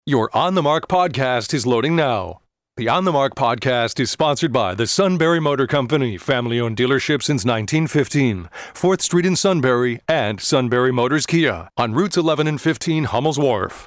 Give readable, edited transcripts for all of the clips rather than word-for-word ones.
Your On the Mark podcast is loading now. The On the Mark podcast is sponsored by the Sunbury Motor Company, family-owned dealership since 1915, 4th Street in Sunbury, and Sunbury Motors Kia on routes 11 and 15 Hummel's Wharf.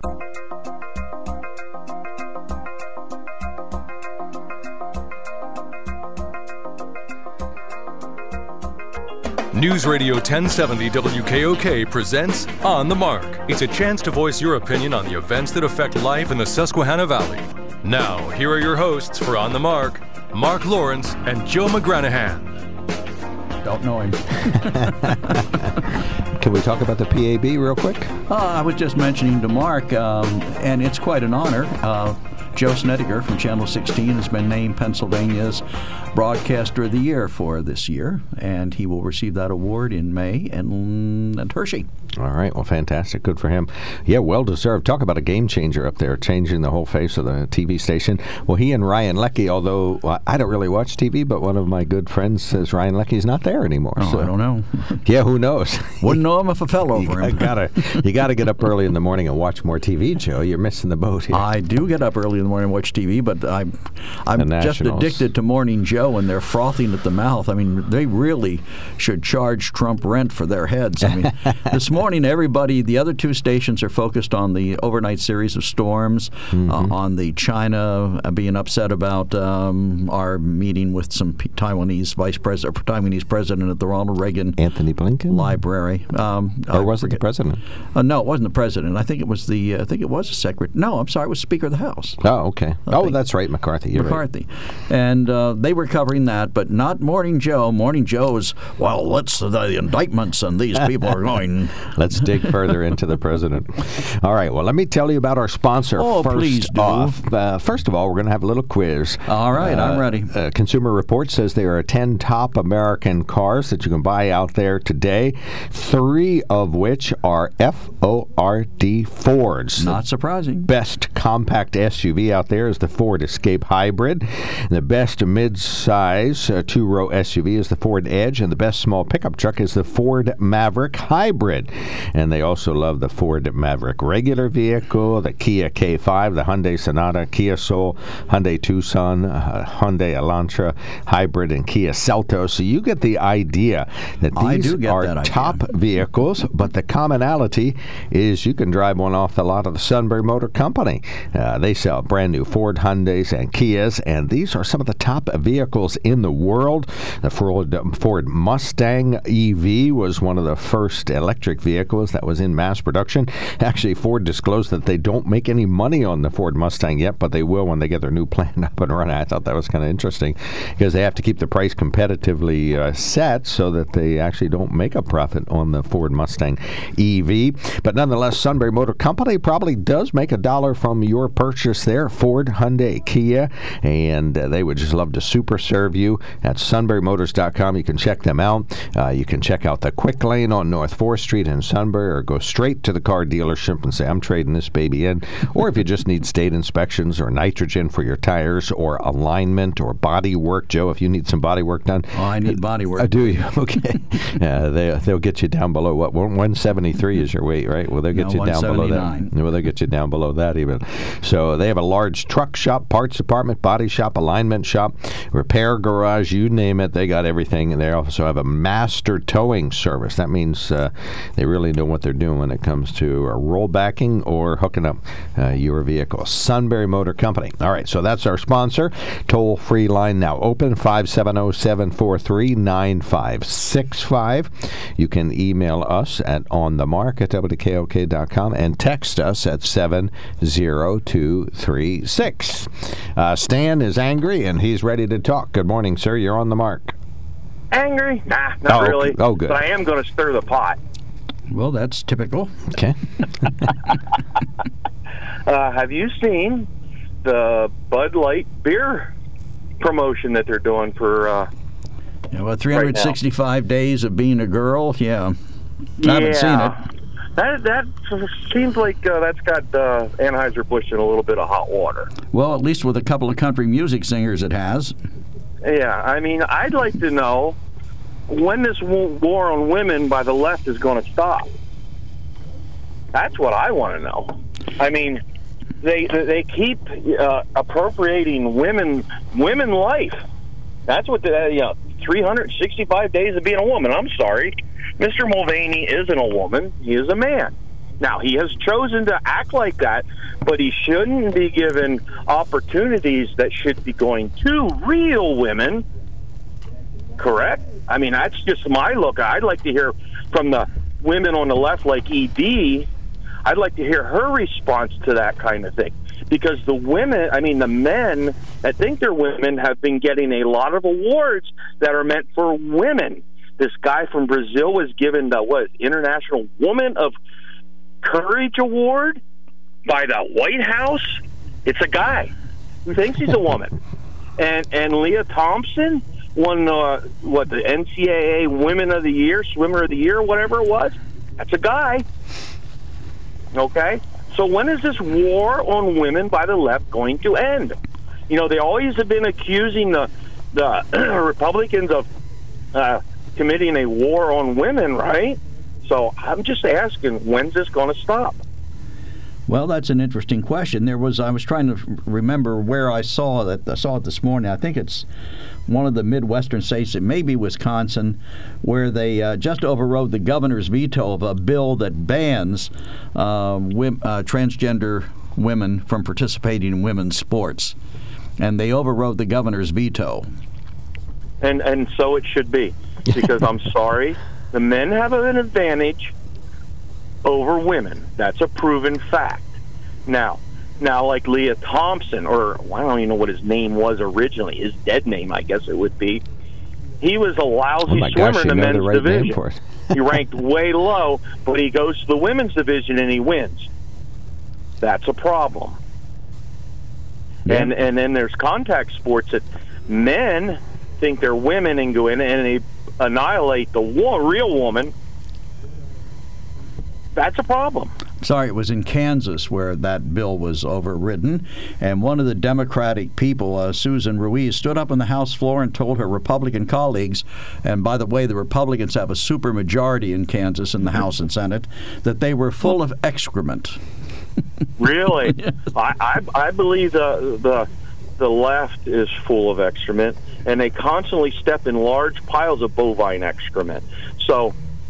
News Radio 1070 WKOK presents On the Mark. It's a chance to voice your opinion on the events that affect life in the Susquehanna Valley. Now, here are your hosts for On the Mark, Mark Lawrence and Joe McGranahan. Don't know him. Can we talk about the PAB real quick? I was just mentioning to Mark, and it's quite an honor. Joe Snedeker from Channel 16 has been named Pennsylvania's Broadcaster of the Year for this year, and he will receive that award in May in Hershey. All right, well, fantastic. Good for him. Yeah, well-deserved. Talk about a game changer up there, changing the whole face of the TV station. Well, he and Ryan Leckie, although I don't really watch TV, but one of my good friends says Ryan Leckie's not there anymore. Oh, so, I don't know. Yeah, who knows? Wouldn't know him if I fell over him. You gotta get up early in the morning and watch more TV, Joe. You're missing the boat here. I do get up early in the morning and watch TV, but I'm just addicted to Morning Joe, and they're frothing at the mouth. I mean, they really should charge Trump rent for their heads. I mean, this morning, the other two stations are focused on the overnight series of storms, on the China being upset about our meeting with some Taiwanese Taiwanese president at the Ronald Reagan Anthony Blinken Library. Or was it the president? No, it wasn't the president. I think it was the secretary. No, I'm sorry, it was Speaker of the House. Oh, okay. That's right, McCarthy. You're McCarthy. Right. And they were covering that, but not Morning Joe. Morning Joe is, the indictments and these people are going. Let's dig further into the president. All right, well, let me tell you about our sponsor please do. First of all, we're going to have a little quiz. All right, I'm ready. Consumer Reports says there are 10 top American cars that you can buy out there today, 3 of which are Ford Fords. Not surprising. Best compact SUV out there is the Ford Escape Hybrid. The best mid-size two-row SUV is the Ford Edge, and the best small pickup truck is the Ford Maverick Hybrid. And they also love the Ford Maverick regular vehicle, the Kia K5, the Hyundai Sonata, Kia Soul, Hyundai Tucson, Hyundai Elantra Hybrid, and Kia Seltos. So you get the idea that these are top vehicles, but the commonality is you can drive one off the lot of the Sunbury Motor Company. They sell brand new Ford, Hyundais, and Kias, and these are some of the top vehicles in the world. The Ford Mustang EV was one of the first electric vehicles that was in mass production. Actually, Ford disclosed that they don't make any money on the Ford Mustang yet, but they will when they get their new plant up and running. I thought that was kind of interesting because they have to keep the price competitively set so that they actually don't make a profit on the Ford Mustang EV. But nonetheless, Sunbury Motor Company probably does make $1 from your purchase there. Ford, Hyundai, Kia, and they would just love to super serve you at sunburymotors.com. You can check them out. You can check out the Quick Lane on North 4th Street in Sunbury, or go straight to the car dealership and say, I'm trading this baby in. Or if you just need state inspections or nitrogen for your tires or alignment or body work, Joe, if you need some body work done. Oh, I need body work. Do you? Okay. They'll get you down below, 173 is your weight, right? Well, they'll get you down below that. Well, they'll get you down below that even. So they have a large truck shop, parts department, body shop, alignment shop, repair garage, you name it. They got everything. And they also have a master towing service. That means they really know what they're doing when it comes to rollbacking or hooking up your vehicle. Sunbury Motor Company. All right, so that's our sponsor. Toll-free line now open, 570-743-9565. You can email us at onthemark@wkok.com and text us at 70236. Stan is angry, and he's ready to talk. Good morning, sir. You're on the mark. Angry? Nah, not really. Okay. Oh, good. But I am going to stir the pot. Well, that's typical. Okay. Have you seen the Bud Light beer promotion that they're doing for 365 days of being a girl? Yeah. I haven't seen it. That seems like that's got Anheuser-Busch in a little bit of hot water. Well, at least with a couple of country music singers it has. Yeah, I mean, I'd like to know when this war on women by the left is going to stop. That's what I want to know. I mean, They keep appropriating women life. That's what 365 days of being a woman. I'm sorry, Mr. Mulvaney isn't a woman. He is a man. Now, he has chosen to act like that, but he shouldn't be given opportunities that should be going to real women. Correct? I mean, that's just my look. I'd like to hear from the women on the left, like ED. I'd like to hear her response to that kind of thing. Because the men that think they're women have been getting a lot of awards that are meant for women. This guy from Brazil was given the International Woman of Courage Award by the White House. It's a guy who thinks he's a woman. And Leah Thompson won the NCAA Women of the Year, Swimmer of the Year, whatever it was. That's a guy. Okay? So when is this war on women by the left going to end? They always have been accusing the Republicans of committing a war on women, right? So I'm just asking, when's this going to stop? Well, that's an interesting question. I was trying to remember where I saw it. I saw it this morning. I think it's one of the Midwestern states, it may be Wisconsin, where they just overrode the governor's veto of a bill that bans transgender women from participating in women's sports. And they overrode the governor's veto. And so it should be. Because I'm sorry, the men have an advantage over women. That's a proven fact. Now, like Leah Thompson, or I don't even know what his name was originally, his dead name, I guess it would be. He was a lousy swimmer in the men's division. He ranked way low, but he goes to the women's division and he wins. That's a problem. Yeah. And then there's contact sports that men think they're women and go in and they annihilate the real woman. That's a problem. Sorry, it was in Kansas where that bill was overridden, and one of the Democratic people, Susan Ruiz, stood up on the House floor and told her Republican colleagues, and by the way, the Republicans have a supermajority in Kansas in the House and Senate, that they were full of excrement. Really? Yes. I believe the left is full of excrement, and they constantly step in large piles of bovine excrement. So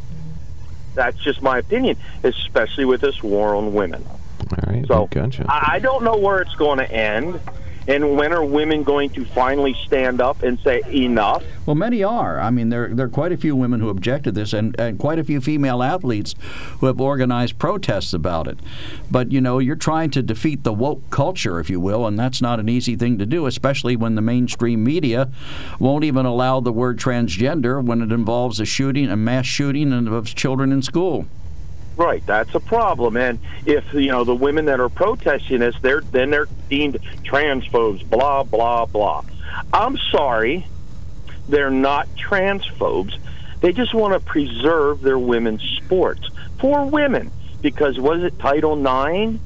that's just my opinion, especially with this war on women. All right, so gotcha. I don't know where it's going to end, and when are women going to finally stand up and say enough? Well, many are. I mean, there are quite a few women who object to this, and quite a few female athletes who have organized protests about it. But, you're trying to defeat the woke culture, if you will, and that's not an easy thing to do, especially when the mainstream media won't even allow the word transgender when it involves a mass shooting of children in school. Right, that's a problem. And if the women that are protesting this, they're deemed transphobes, blah blah blah. I'm sorry, they're not transphobes. They just want to preserve their women's sports for women. Because was it Title IX?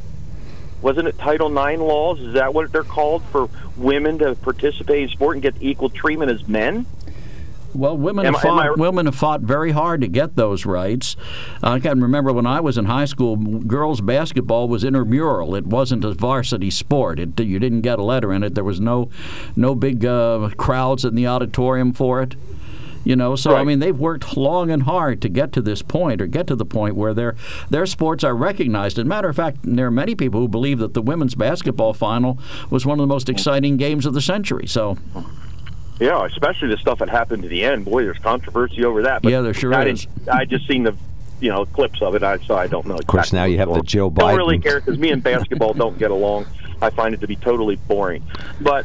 Wasn't it Title IX laws? Is that what they're called, for women to participate in sport and get equal treatment as men? Well, women have fought very hard to get those rights. I can remember when I was in high school, girls' basketball was intramural. It wasn't a varsity sport. You didn't get a letter in it. There was no big crowds in the auditorium for it. So right. I mean, they've worked long and hard to get to this point, or get to the point where their sports are recognized. As a matter of fact, there are many people who believe that the women's basketball final was one of the most exciting games of the century. So. Yeah, especially the stuff that happened to the end. Boy, there's controversy over that. But yeah, there sure is. I just seen the clips of it, so I don't know exactly. Of course, now you have the Joe Biden. I don't really care, because me and basketball don't get along. I find it to be totally boring. But,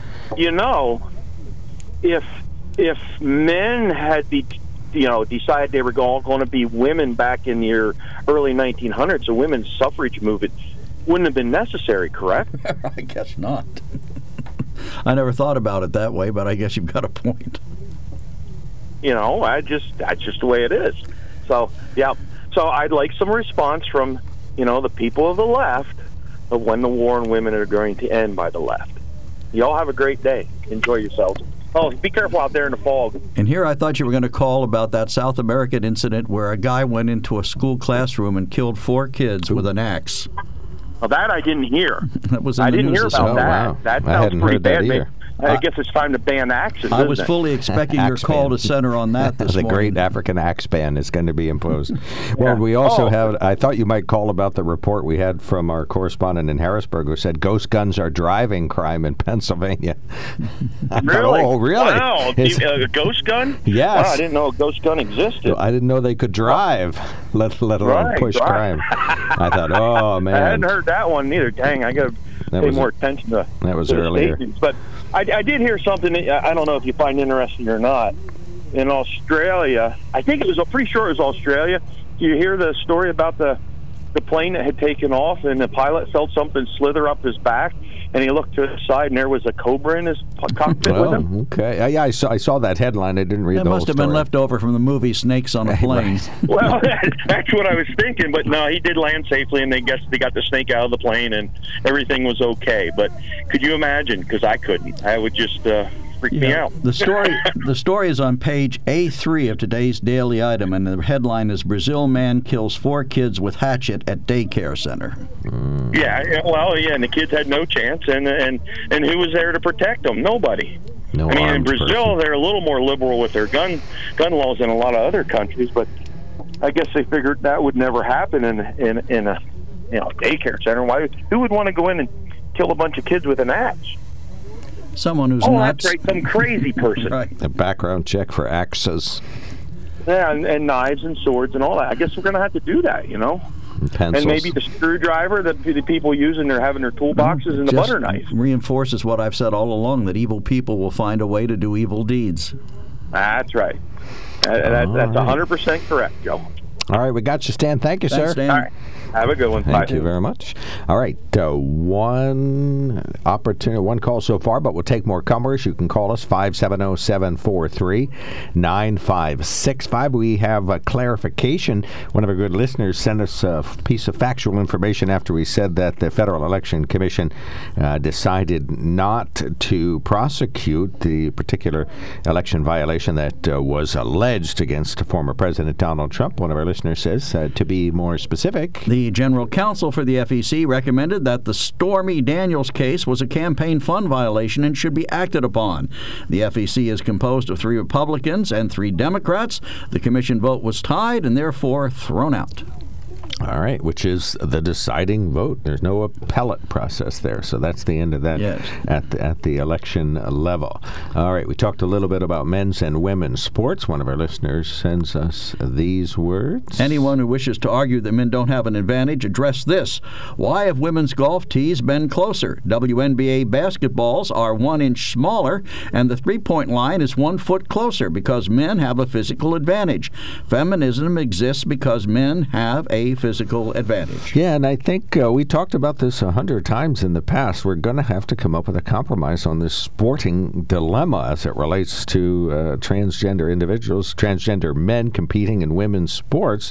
if men had decided they were all going to be women back in the early 1900s, the women's suffrage movement wouldn't have been necessary, correct? I guess not. I never thought about it that way, but I guess you've got a point. That's just the way it is. So, yeah. So I'd like some response from, the people of the left of when the war on women are going to end by the left. You all have a great day. Enjoy yourselves. Oh, be careful out there in the fog. And here I thought you were going to call about that South American incident where a guy went into a school classroom and killed 4 kids with an axe. Well, that I didn't hear. That was in I the didn't news hear this about morning. that. Wow. That I sounds hadn't pretty heard that bad. either. I guess it's time to ban axes. I was isn't it? fully expecting your call to center on that this the morning. great African axe ban is going to be imposed. Well, we also have, I thought you might call about the report we had from our correspondent in Harrisburg who said ghost guns are driving crime in Pennsylvania. Really? Oh, really? Wow. A ghost gun? Yes. Wow, I didn't know a ghost gun existed. I didn't know they could drive, let alone push crime. I thought, oh, man. I hadn't heard that one either. Dang, I got to pay more attention to that was to earlier. The but I did hear something that I don't know if you find interesting or not. In Australia, I think it was, I'm pretty sure it was Australia. Do you hear the story about the plane that had taken off and the pilot felt something slither up his back and he looked to the side and there was a cobra in his cockpit with him? Okay. Yeah, I saw that headline. I didn't read the whole must have story. been left over from the movie Snakes on a Plane. Right. Well, that's what I was thinking, but no, he did land safely, and they got the snake out of the plane, and everything was okay. But could you imagine? Because I couldn't. I would just freak me out. The story is on page A3 of today's Daily Item, and the headline is Brazil man kills 4 kids with hatchet at daycare center. Yeah, and the kids had no chance, and who was there to protect them? Nobody. No, I mean, in Brazil, person. they're a little more liberal with their gun laws than a lot of other countries, but I guess they figured that would never happen in a daycare center. Who would want to go in and kill a bunch of kids with an axe? Someone who's That's nuts. right, some crazy person. Right. A background check for axes. Yeah, and knives and swords and all that. I guess we're going to have to do that, Pencils. And maybe the screwdriver that the people use in having their toolboxes and the butter knife. Reinforces what I've said all along, that evil people will find a way to do evil deeds. That's right. That's 100% correct, Joe. All right, we got you, Stan. Thank you, Thanks, sir. Stan. All right. Have a good one. Thank Bye. you very much. All right, one call so far, but we'll take more comers. You can call us 570-743-9565. We have a clarification. One of our good listeners sent us a piece of factual information after we said that the Federal Election Commission decided not to prosecute the particular election violation that was alleged against former President Donald Trump. One of our listeners says, to be more specific, the general counsel for the FEC recommended that the Stormy Daniels case was a campaign fund violation and should be acted upon. The FEC is composed of 3 Republicans and 3 Democrats. The commission vote was tied and therefore thrown out. All right, which is the deciding vote. There's no appellate process there, so that's the end of that. Yes. at the election level. All right, we talked a little bit about men's and women's sports. One of our listeners sends us these words. Anyone who wishes to argue that men don't have an advantage, address this. Why have women's golf tees been closer? WNBA basketballs are 1 inch smaller, and the three-point line is 1 foot closer because men have a physical advantage. Feminism exists because men have a physical advantage. Yeah, and I think we talked about this 100 times in the past. We're going to have to come up with a compromise on this sporting dilemma as it relates to transgender individuals, transgender men competing in women's sports.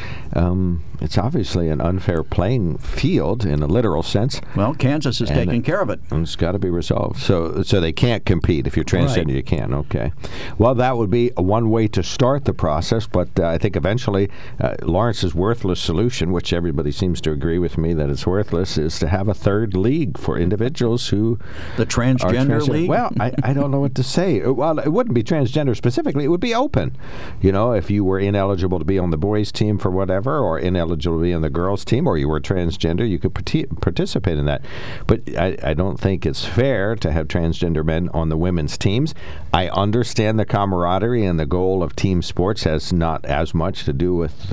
It's obviously an unfair playing field in a literal sense. Well, Kansas is taking care of it. And it's got to be resolved. So they can't compete. If you're transgender, Right. You can. Okay. Well, that would be one way to start the process, but I think eventually Lawrence's worthless solution, which everybody seems to agree with me that it's worthless, is to have a third league for individuals who The transgender league? Well, I don't know what to say. Well, it wouldn't be transgender specifically. It would be open. If you were ineligible to be on the boys' team for whatever, or ineligible to be on the girls' team, or you were transgender, you could participate in that. But I don't think it's fair to have transgender men on the women's teams. I understand the camaraderie and the goal of team sports has not as much to do with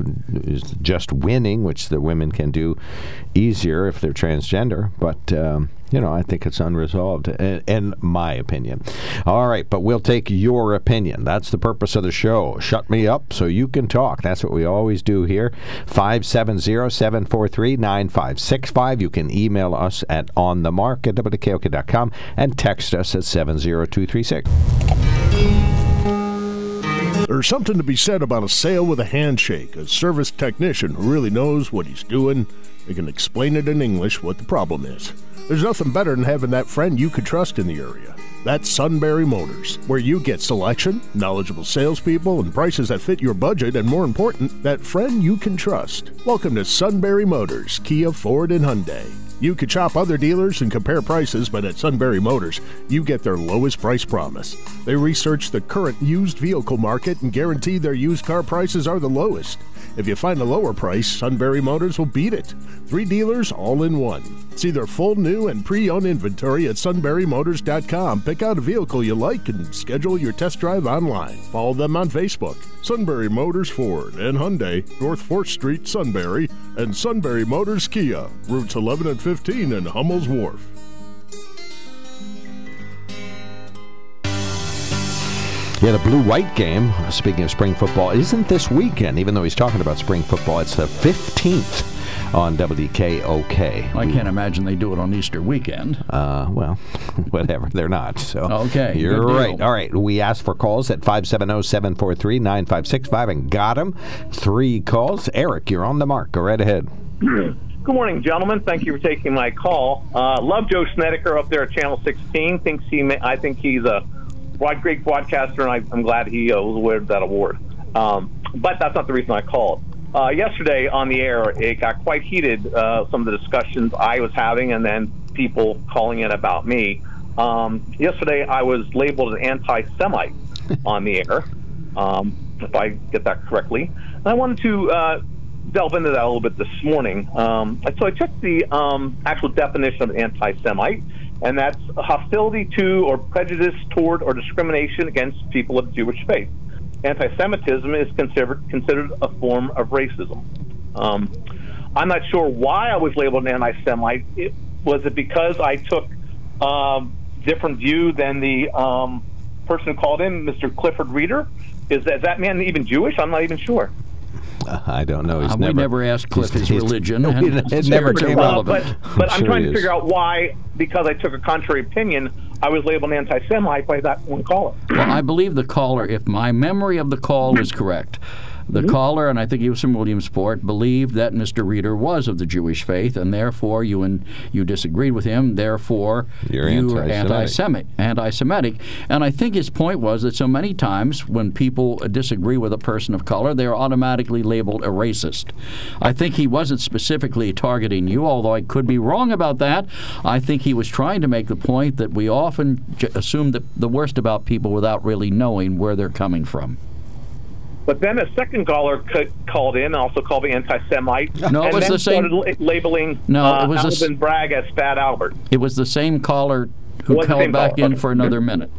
just winning, which the women can do easier if they're transgender. But I think it's unresolved, in my opinion. All right, but we'll take your opinion. That's the purpose of the show. Shut me up so you can talk. That's what we always do here. 570-743-9565. You can email us at onthemark@wkok.com and text us at 70236. There's something to be said about a sale with a handshake. A service technician who really knows what he's doing. They can explain it in English what the problem is. There's nothing better than having that friend you could trust in the area. That's Sunbury Motors, where you get selection, knowledgeable salespeople, and prices that fit your budget, and more important, that friend you can trust. Welcome to Sunbury Motors, Kia, Ford, and Hyundai. You could shop other dealers and compare prices, but at Sunbury Motors, you get their lowest price promise. They research the current used vehicle market and guarantee their used car prices are the lowest. If you find a lower price, Sunbury Motors will beat it. 3 dealers all in one. See their full new and pre-owned inventory at sunburymotors.com. Pick out a vehicle you like and schedule your test drive online. Follow them on Facebook. Sunbury Motors Ford and Hyundai, North 4th Street, Sunbury, and Sunbury Motors Kia, routes 11 and 15 in Hummel's Wharf. Yeah, the blue-white game, speaking of spring football, isn't this weekend. Even though he's talking about spring football, it's the 15th on WKOK. I can't imagine they do it on Easter weekend. Well, whatever. They're not. So okay, you're right. All right. We asked for calls at 570-743-9565 and got them. 3 calls. Eric, you're on the mark. Go right ahead. Good morning, gentlemen. Thank you for taking my call. Love Joe Snedeker up there at Channel 16. I think he's a great broadcaster, and I'm glad he was awarded that award. But that's not the reason I called. Yesterday on the air, it got quite heated, some of the discussions I was having and then people calling in about me. Yesterday, I was labeled an anti-Semite on the air, if I get that correctly. And I wanted to delve into that a little bit this morning. So I checked the actual definition of anti-Semite, and that's hostility to or prejudice toward or discrimination against people of Jewish faith. Anti-Semitism is considered a form of racism. I'm not sure why I was labeled an anti-Semite. Was it because I took different view than the person who called in, Mr. Clifford Reeder? Is that man even Jewish? I'm not even sure. I don't know. We never asked Cliff his religion. It never came up. But I'm trying to figure out why, because I took a contrary opinion, I was labeled an anti-Semite by that one caller. Well, I believe the caller, if my memory of the call is correct, the caller, and I think he was from Williamsport, believed that Mr. Reeder was of the Jewish faith, and therefore you disagreed with him. Therefore, you were anti-Semitic. And I think his point was that so many times when people disagree with a person of color, they are automatically labeled a racist. I think he wasn't specifically targeting you, although I could be wrong about that. I think he was trying to make the point that we often assume the worst about people without really knowing where they're coming from. But then a second caller called in, also called me anti-Semite. No, it was the same. Started labeling Alvin Bragg as Fat Albert. It was the same caller who called back in for another minute.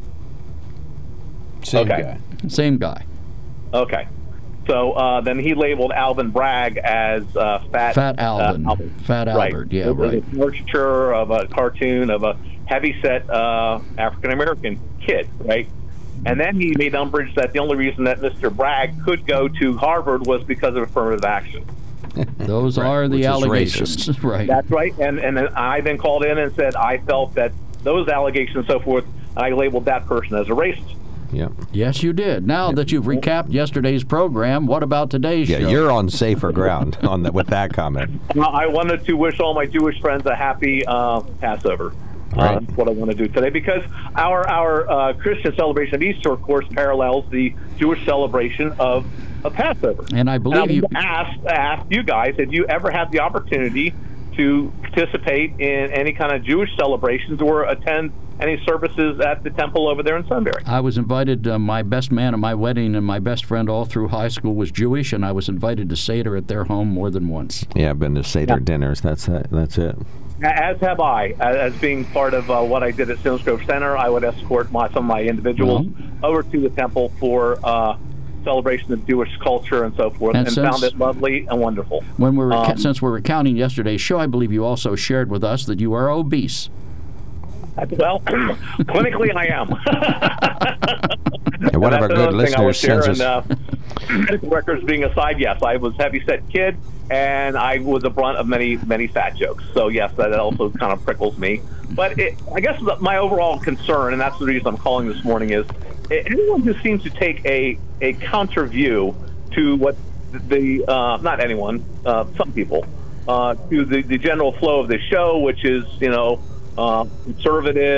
Same guy. Same guy. Okay. So then he labeled Alvin Bragg as Fat Alvin. Fat Albert, yeah, right. It was a caricature of a cartoon of a heavy-set African-American kid, right? And then he made umbrage that the only reason that Mr. Bragg could go to Harvard was because of affirmative action. Those are the allegations. Right. That's right. And I then called in and said I felt that those allegations and so forth, I labeled that person as a racist. Yeah. Yes, you did. Now that you've recapped yesterday's program, what about today's show? Yeah, you're on safer ground with that comment. Well, I wanted to wish all my Jewish friends a happy Passover. Right. That's what I want to do today, because our Christian celebration of Easter, of course, parallels the Jewish celebration of Passover. And I believe you asked you guys, if you ever had the opportunity to participate in any kind of Jewish celebrations or attend any services at the temple over there in Sunbury. I was invited. My best man at my wedding and my best friend all through high school was Jewish, and I was invited to Seder at their home more than once. Yeah, I've been to Seder dinners. That's it. As have I. As being part of what I did at Sims Grove Center, I would escort some of my individuals over to the temple for celebration of Jewish culture and so forth, and found it lovely and wonderful. When since we're recounting yesterday's show, I believe you also shared with us that you are obese. Well, clinically I am. And one of our good listeners sends us... medical records being aside, yes, I was a heavy-set kid, and I was the brunt of many, many fat jokes. So, yes, that also kind of prickles me. But I guess my overall concern, and that's the reason I'm calling this morning, is anyone who seems to take a counter view to what not anyone, some people, to the general flow of the show, which is, conservative,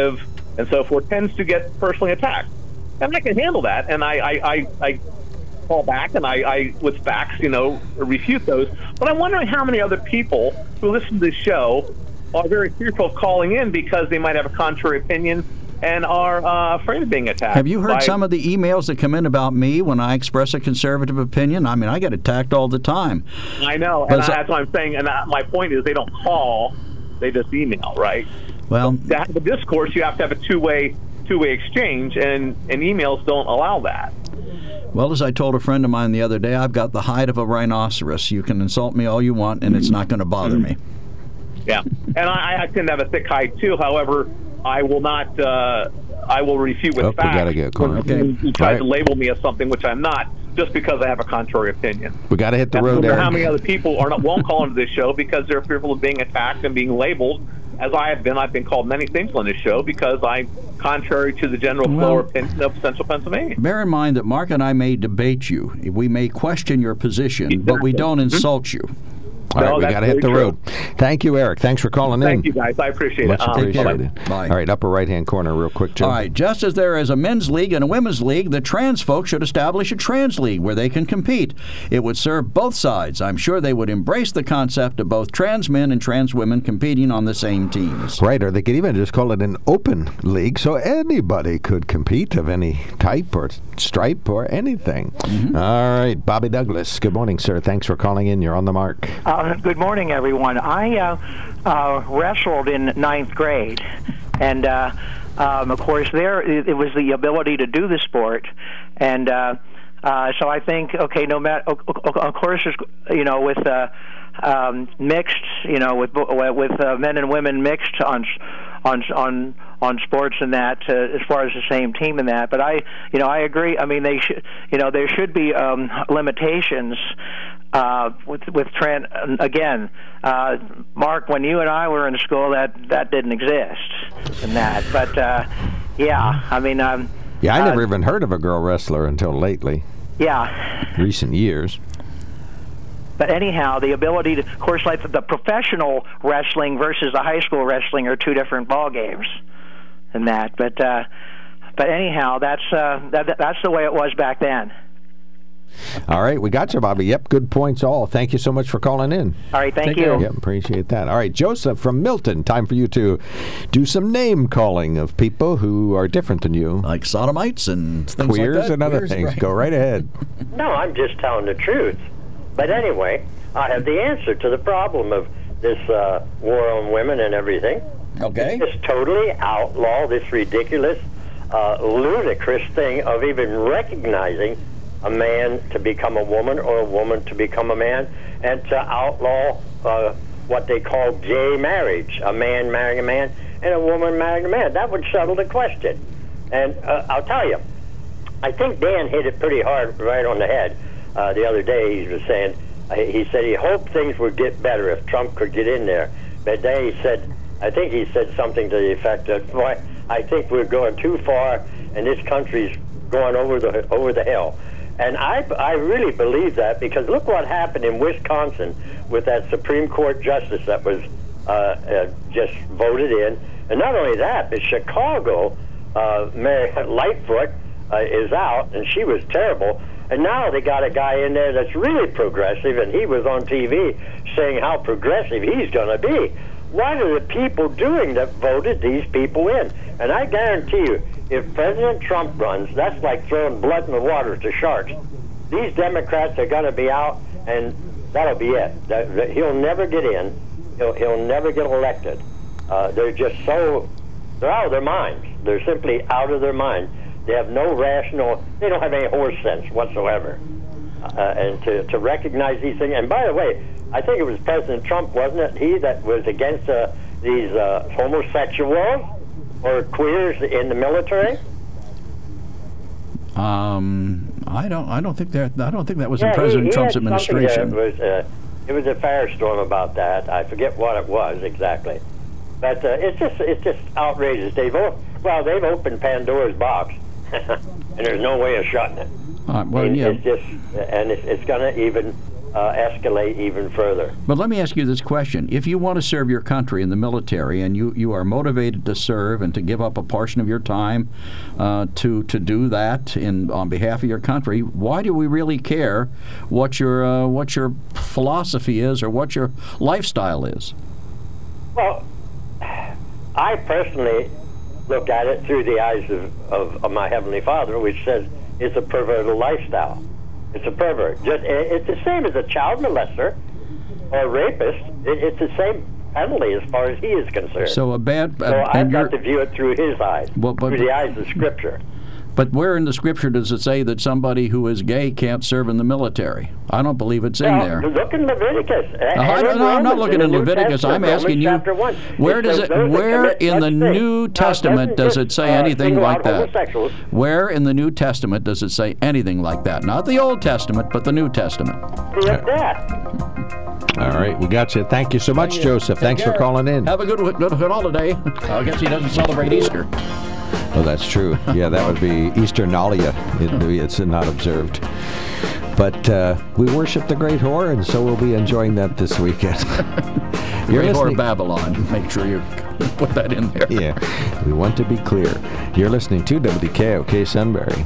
and so forth tends to get personally attacked. And I can handle that, and I call back, and I with facts, refute those. But I'm wondering how many other people who listen to this show are very fearful of calling in because they might have a contrary opinion and are afraid of being attacked. Have you heard some of the emails that come in about me when I express a conservative opinion? I mean, I get attacked all the time. I know, and that's what I'm saying. And my point is, they don't call; they just email, right? Well, to have the discourse, you have to have a two-way exchange, and emails don't allow that. Well, as I told a friend of mine the other day, I've got the hide of a rhinoceros. You can insult me all you want, and it's not going to bother me. Yeah, and I tend to have a thick hide too. However, I will not. I will refute with facts. We got to get going. Okay. You try to label me as something which I'm not, just because I have a contrary opinion. We got to hit the road. I wonder how many other people won't call into this show because they're fearful of being attacked and being labeled. As I have been, I've been called many things on this show because I'm contrary to the general flow or opinion of Central Pennsylvania. Bear in mind that Mark and I may debate you. We may question your position, but we don't insult you. All right, we got to hit the road. Thank you, Eric. Thanks for calling in. Thank you, guys. I appreciate it. Much appreciated. Bye. All right, upper right-hand corner, real quick, Joe. All right, just as there is a men's league and a women's league, the trans folks should establish a trans league where they can compete. It would serve both sides. I'm sure they would embrace the concept of both trans men and trans women competing on the same teams. Right, or they could even just call it an open league so anybody could compete of any type or stripe or anything. Mm-hmm. All right, Bobby Douglas, good morning, sir. Thanks for calling in. You're on the mark. Good morning, everyone. I wrestled in ninth grade, and of course, there it was the ability to do the sport, and so I think, okay, no matter, of course, with mixed, with men and women mixed on sports and that, as far as the same team and that. But I agree. I mean, there should be limitations. With trans, again, Mark, when you and I were in school, that didn't exist, and that. But yeah, I mean, I never even heard of a girl wrestler until lately. Yeah, recent years. But anyhow, the ability to, of course, like the professional wrestling versus the high school wrestling are two different ball games, and that. But anyhow, that's the way it was back then. All right, we got you, Bobby. Yep, good points all. Thank you so much for calling in. All right, thank you. Yep, appreciate that. All right, Joseph from Milton, time for you to do some name calling of people who are different than you. Like sodomites and things queers like that. And other things. Right. Go right ahead. No, I'm just telling the truth. But anyway, I have the answer to the problem of this war on women and everything. Okay. Just totally outlaw this ridiculous, ludicrous thing of even recognizing a man to become a woman or a woman to become a man, and to outlaw what they call gay marriage, a man marrying a man and a woman marrying a man. That would settle the question. And I'll tell you, I think Dan hit it pretty hard right on the head the other day. He was saying, he said he hoped things would get better if Trump could get in there. But then he said, I think he said something to the effect of, boy, I think we're going too far and this country's going over the hill. And I really believe that, because look what happened in Wisconsin with that Supreme Court justice that was just voted in. And not only that, but Chicago, Mary Lightfoot is out, and she was terrible. And now they got a guy in there that's really progressive, and he was on TV saying how progressive he's going to be. What are the people doing that voted these people in? And I guarantee you, if President Trump runs, that's like throwing blood in the water to sharks. These Democrats are going to be out, and that'll be it. He'll never get in. He'll never get elected. They're just they're out of their minds. They're simply out of their mind. They have no rational, they don't have any horse sense whatsoever. And to recognize these things, and by the way, I think it was President Trump, wasn't it, he that was against these homosexuals or queers in the military? I don't think that was in President Trump's administration. It was a firestorm about that. I forget what it was exactly, but it's just outrageous. They've opened Pandora's box, and there's no way of shutting it. Well, yeah. It's just, and it's going to even escalate even further. But let me ask you this question. If you want to serve your country in the military and you are motivated to serve and to give up a portion of your time to do that on behalf of your country, why do we really care what your philosophy is or what your lifestyle is? Well, I personally look at it through the eyes of my Heavenly Father, which says it's a perverted lifestyle. It's a pervert. It's the same as a child molester or a rapist. It's the same penalty as far as he is concerned. So I've got to view it through his eyes, through the eyes of Scripture. But where in the Scripture does it say that somebody who is gay can't serve in the military? I don't believe it's in there. Look in Leviticus. I'm not looking in Leviticus. I'm asking you, where in the New Testament does it say anything like that? Where in the New Testament does it say anything like that? Not the Old Testament, but the New Testament. All right, we got you. Thank you so much, Joseph. Thanks for calling in. Have a good holiday. I guess he doesn't celebrate Easter. Oh, that's true. Yeah, that would be Easternalia. It's not observed. But we worship the Great Whore, and so we'll be enjoying that this weekend. Great Whore Babylon. Make sure you put that in there. Yeah, we want to be clear. You're listening to WKOK Sunbury.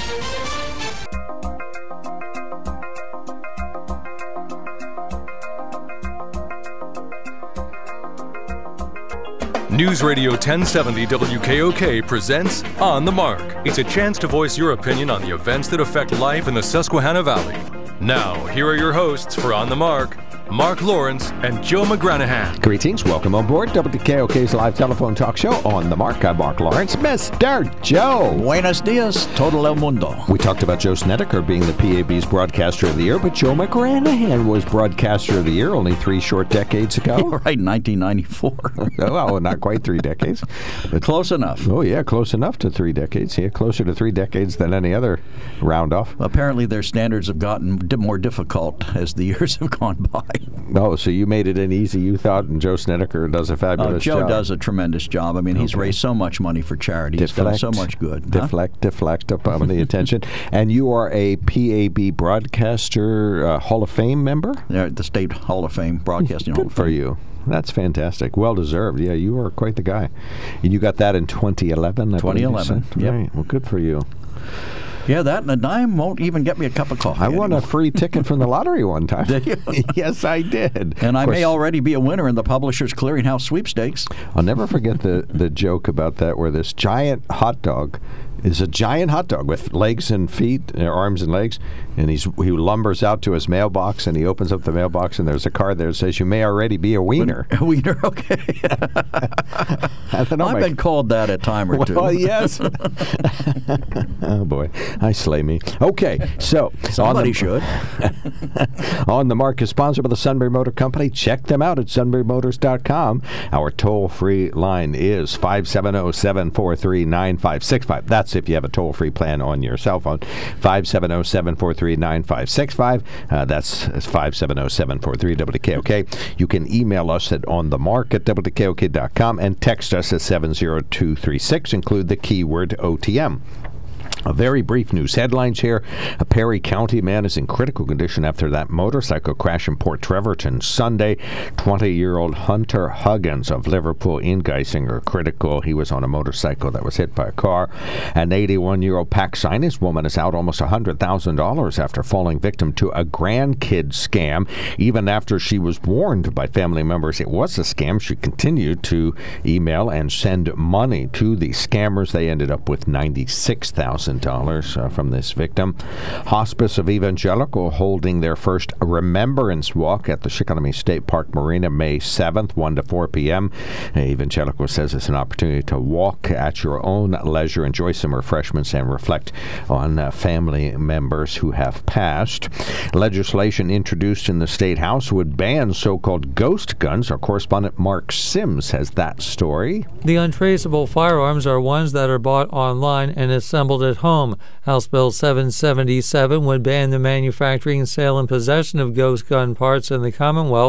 News Radio 1070 WKOK presents On the Mark. It's a chance to voice your opinion on the events that affect life in the Susquehanna Valley. Now, here are your hosts for On the Mark, Mark Lawrence and Joe McGranahan. Greetings. Welcome on board WKOK's live telephone talk show On the Mark. I'm Mark Lawrence. Mr. Joe. Buenos dias, todo el mundo. We talked about Joe Snedeker being the PAB's Broadcaster of the Year, but Joe McGranahan was Broadcaster of the Year only 3 short decades ago. Right, 1994. Well, not quite 3 decades. But close enough. Oh, yeah, close enough to 3 decades. Yeah, closer to 3 decades than any other round-off. Apparently their standards have gotten more difficult as the years have gone by. Oh, so you made it in easy, you thought, and Joe Snedeker does a fabulous job. Joe does a tremendous job. I mean, he's raised so much money for charity. He's done so much good. Deflect up on the attention. And you are a PAB Broadcaster Hall of Fame member? Yeah, the State Hall of Fame, Broadcasting Hall of Fame. Good for you. That's fantastic. Well deserved. Yeah, you are quite the guy. And you got that in 2011? 2011, yeah. Right. Well, good for you. Yeah, that and a dime won't even get me a cup of coffee. I won a free ticket from the lottery one time. Did you? Yes, I did. And I may already be a winner in the Publishers Clearinghouse sweepstakes. I'll never forget the joke about that where this giant hot dog is a giant hot dog with legs and feet, arms and legs, and he lumbers out to his mailbox, and he opens up the mailbox, and there's a card there that says, "You may already be a wiener." A wiener, okay. I've been called that a time or two. Well, yes. Oh, boy. I slay me. Okay, so. Somebody should. On the Mark is sponsored by the Sunbury Motor Company. Check them out at sunburymotors.com. Our toll-free line is 570-743-9565. That's if you have a toll-free plan on your cell phone. 570-743-9565. That's 570-743-WKOK. You can email us at onthemark@WKOK.com and text us at 70236. Include the keyword OTM. A very brief news headlines here. A Perry County man is in critical condition after that motorcycle crash in Port Trevorton Sunday. 20-year-old Hunter Huggins of Liverpool in Geisinger critical. He was on a motorcycle that was hit by a car. An 81-year-old Pac Sinus woman is out almost $100,000 after falling victim to a grandkid scam. Even after she was warned by family members it was a scam, she continued to email and send money to the scammers. They ended up with $96,000 from this victim. Hospice of Evangelical holding their first Remembrance Walk at the Chickalomy State Park Marina May 7th, 1 to 4 p.m. Evangelical says it's an opportunity to walk at your own leisure, enjoy some refreshments, and reflect on family members who have passed. Legislation introduced in the State House would ban so-called ghost guns. Our correspondent Mark Sims has that story. The untraceable firearms are ones that are bought online and assembled at home. House Bill 777 would ban the manufacturing, sale, and possession of ghost gun parts in the Commonwealth,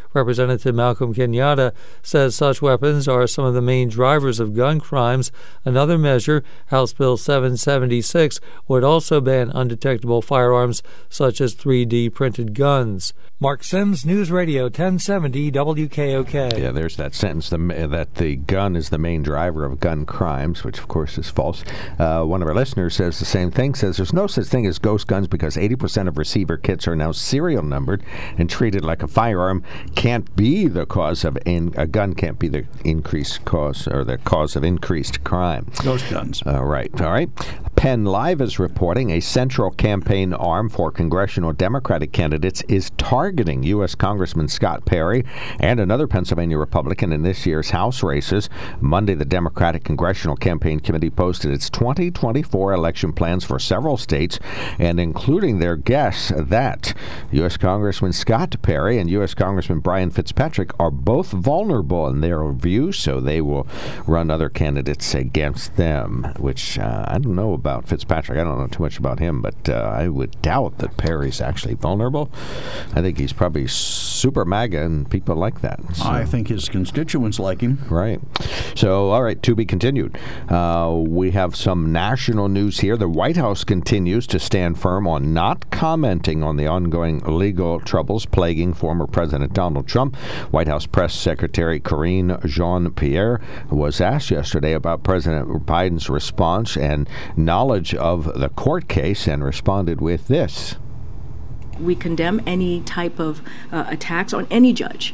Representative Malcolm Kenyatta says such weapons are some of the main drivers of gun crimes. Another measure, House Bill 776, would also ban undetectable firearms such as 3D printed guns. Mark Sims, News Radio 1070 WKOK. Yeah, there's that sentence that the gun is the main driver of gun crimes, which of course is false. One of our listeners says the same thing, says there's no such thing as ghost guns because 80% of receiver kits are now serial numbered and treated like a firearm. Can't be the cause of a gun can't be the increased cause or the cause of increased crime. Ghost guns. All right. Penn Live is reporting a central campaign arm for congressional Democratic candidates is targeting U.S. Congressman Scott Perry and another Pennsylvania Republican in this year's House races. Monday, the Democratic Congressional Campaign Committee posted its 2024 election plans for several states, and including their guess that U.S. Congressman Scott Perry and U.S. Congressman Brian Fitzpatrick are both vulnerable in their view, so they will run other candidates against them, which I don't know about Fitzpatrick. I don't know too much about him, but I would doubt that Perry's actually vulnerable. I think he's probably super MAGA, and people like that. So. I think his constituents like him. Right. So, all right, to be continued. We have some national news here. The White House continues to stand firm on not commenting on the ongoing legal troubles plaguing former President Donald Trump. White House Press Secretary Karine Jean-Pierre was asked yesterday about President Biden's response and knowledge of the court case and responded with this. We condemn any type of attacks on any judge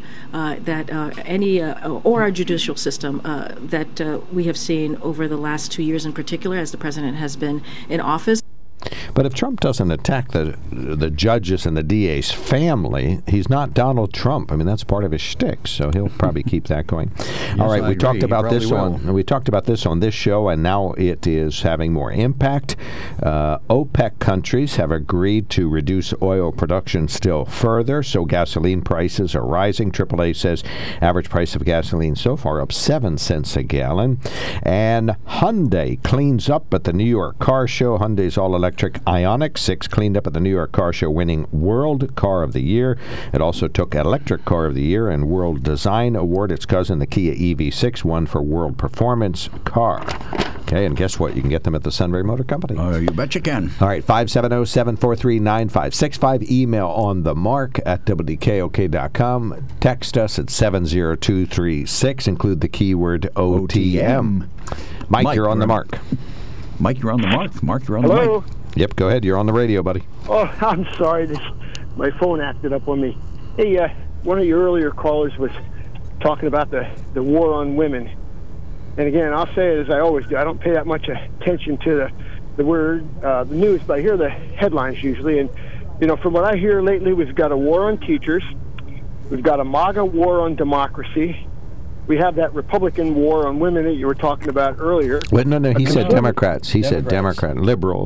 or our judicial system that we have seen over the last 2 years in particular as the president has been in office. But if Trump doesn't attack the judges and the DA's family, he's not Donald Trump. I mean, that's part of his shtick, so he'll probably keep that going. Yes, all right, we talked about this on this show, and now it is having more impact. OPEC countries have agreed to reduce oil production still further, so gasoline prices are rising. AAA says average price of gasoline so far up 7 cents a gallon. And Hyundai cleans up at the New York Car Show. Hyundai's all-electric Ioniq 6 cleaned up at the New York Car Show, winning World Car of the Year. It also took Electric Car of the Year and World Design Award. Its cousin, the Kia EV6, won for World Performance Car. Okay, and guess what? You can get them at the Sunbury Motor Company. Oh, you bet you can. All right, 570-743-9565. Email on the mark at WKOK.com. Text us at 70236. Include the keyword OTM. Mike, you're on the mark. Mike, you're on the mark. Mark, you're on the mic. Yep, go ahead. You're on the radio, buddy. Oh, I'm sorry. My phone acted up on me. Hey, one of your earlier callers was talking about the war on women. And again, I'll say it as I always do. I don't pay that much attention to the news, but I hear the headlines usually. And, from what I hear lately, we've got a war on teachers. We've got a MAGA war on democracy. We have that Republican war on women that you were talking about earlier. Well, no, he said Democrats. He said Democrat, liberal.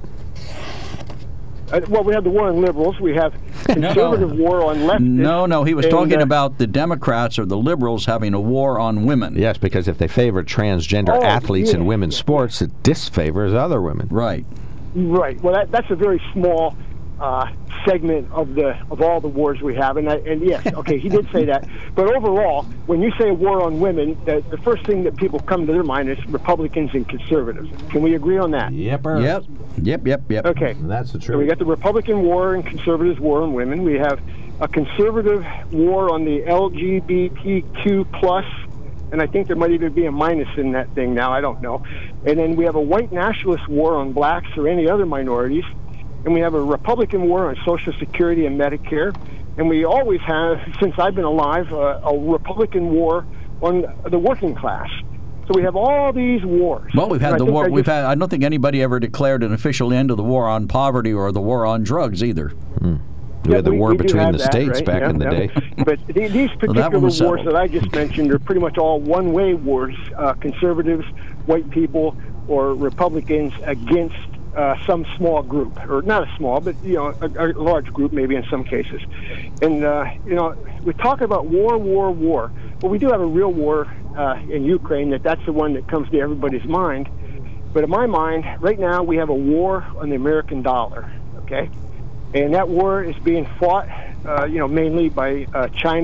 Well, we have the war on liberals. We have conservative war on leftists. No, he was talking about the Democrats or the liberals having a war on women. Yes, because if they favor transgender athletes in women's sports, it disfavors other women. Right. Right. Well, that's a very small segment of all the wars we have, and yes, okay, he did say that. But overall, when you say a war on women, the first thing that people come to their mind is Republicans and conservatives. Can we agree on that? Yep. Okay, that's the truth. So we got the Republican war and conservatives war on women. We have a conservative war on the LGBTQ plus, and I think there might even be a minus in that thing now. I don't know. And then we have a white nationalist war on blacks or any other minorities. And we have a Republican war on Social Security and Medicare. And we always have, since I've been alive, a Republican war on the working class. So we have all these wars. Well, we've had the war. I don't think anybody ever declared an official end to the war on poverty or the war on drugs either. We had the war between the states back in the day. But these particular wars that I just mentioned are pretty much all one-way wars. Conservatives, white people, or Republicans against some small group, or not a small, but a large group maybe in some cases. And we're talking about war. Well, we do have a real war in Ukraine. That's the one that comes to everybody's mind. But in my mind, right now we have a war on the American dollar. Okay, and that war is being fought, mainly by China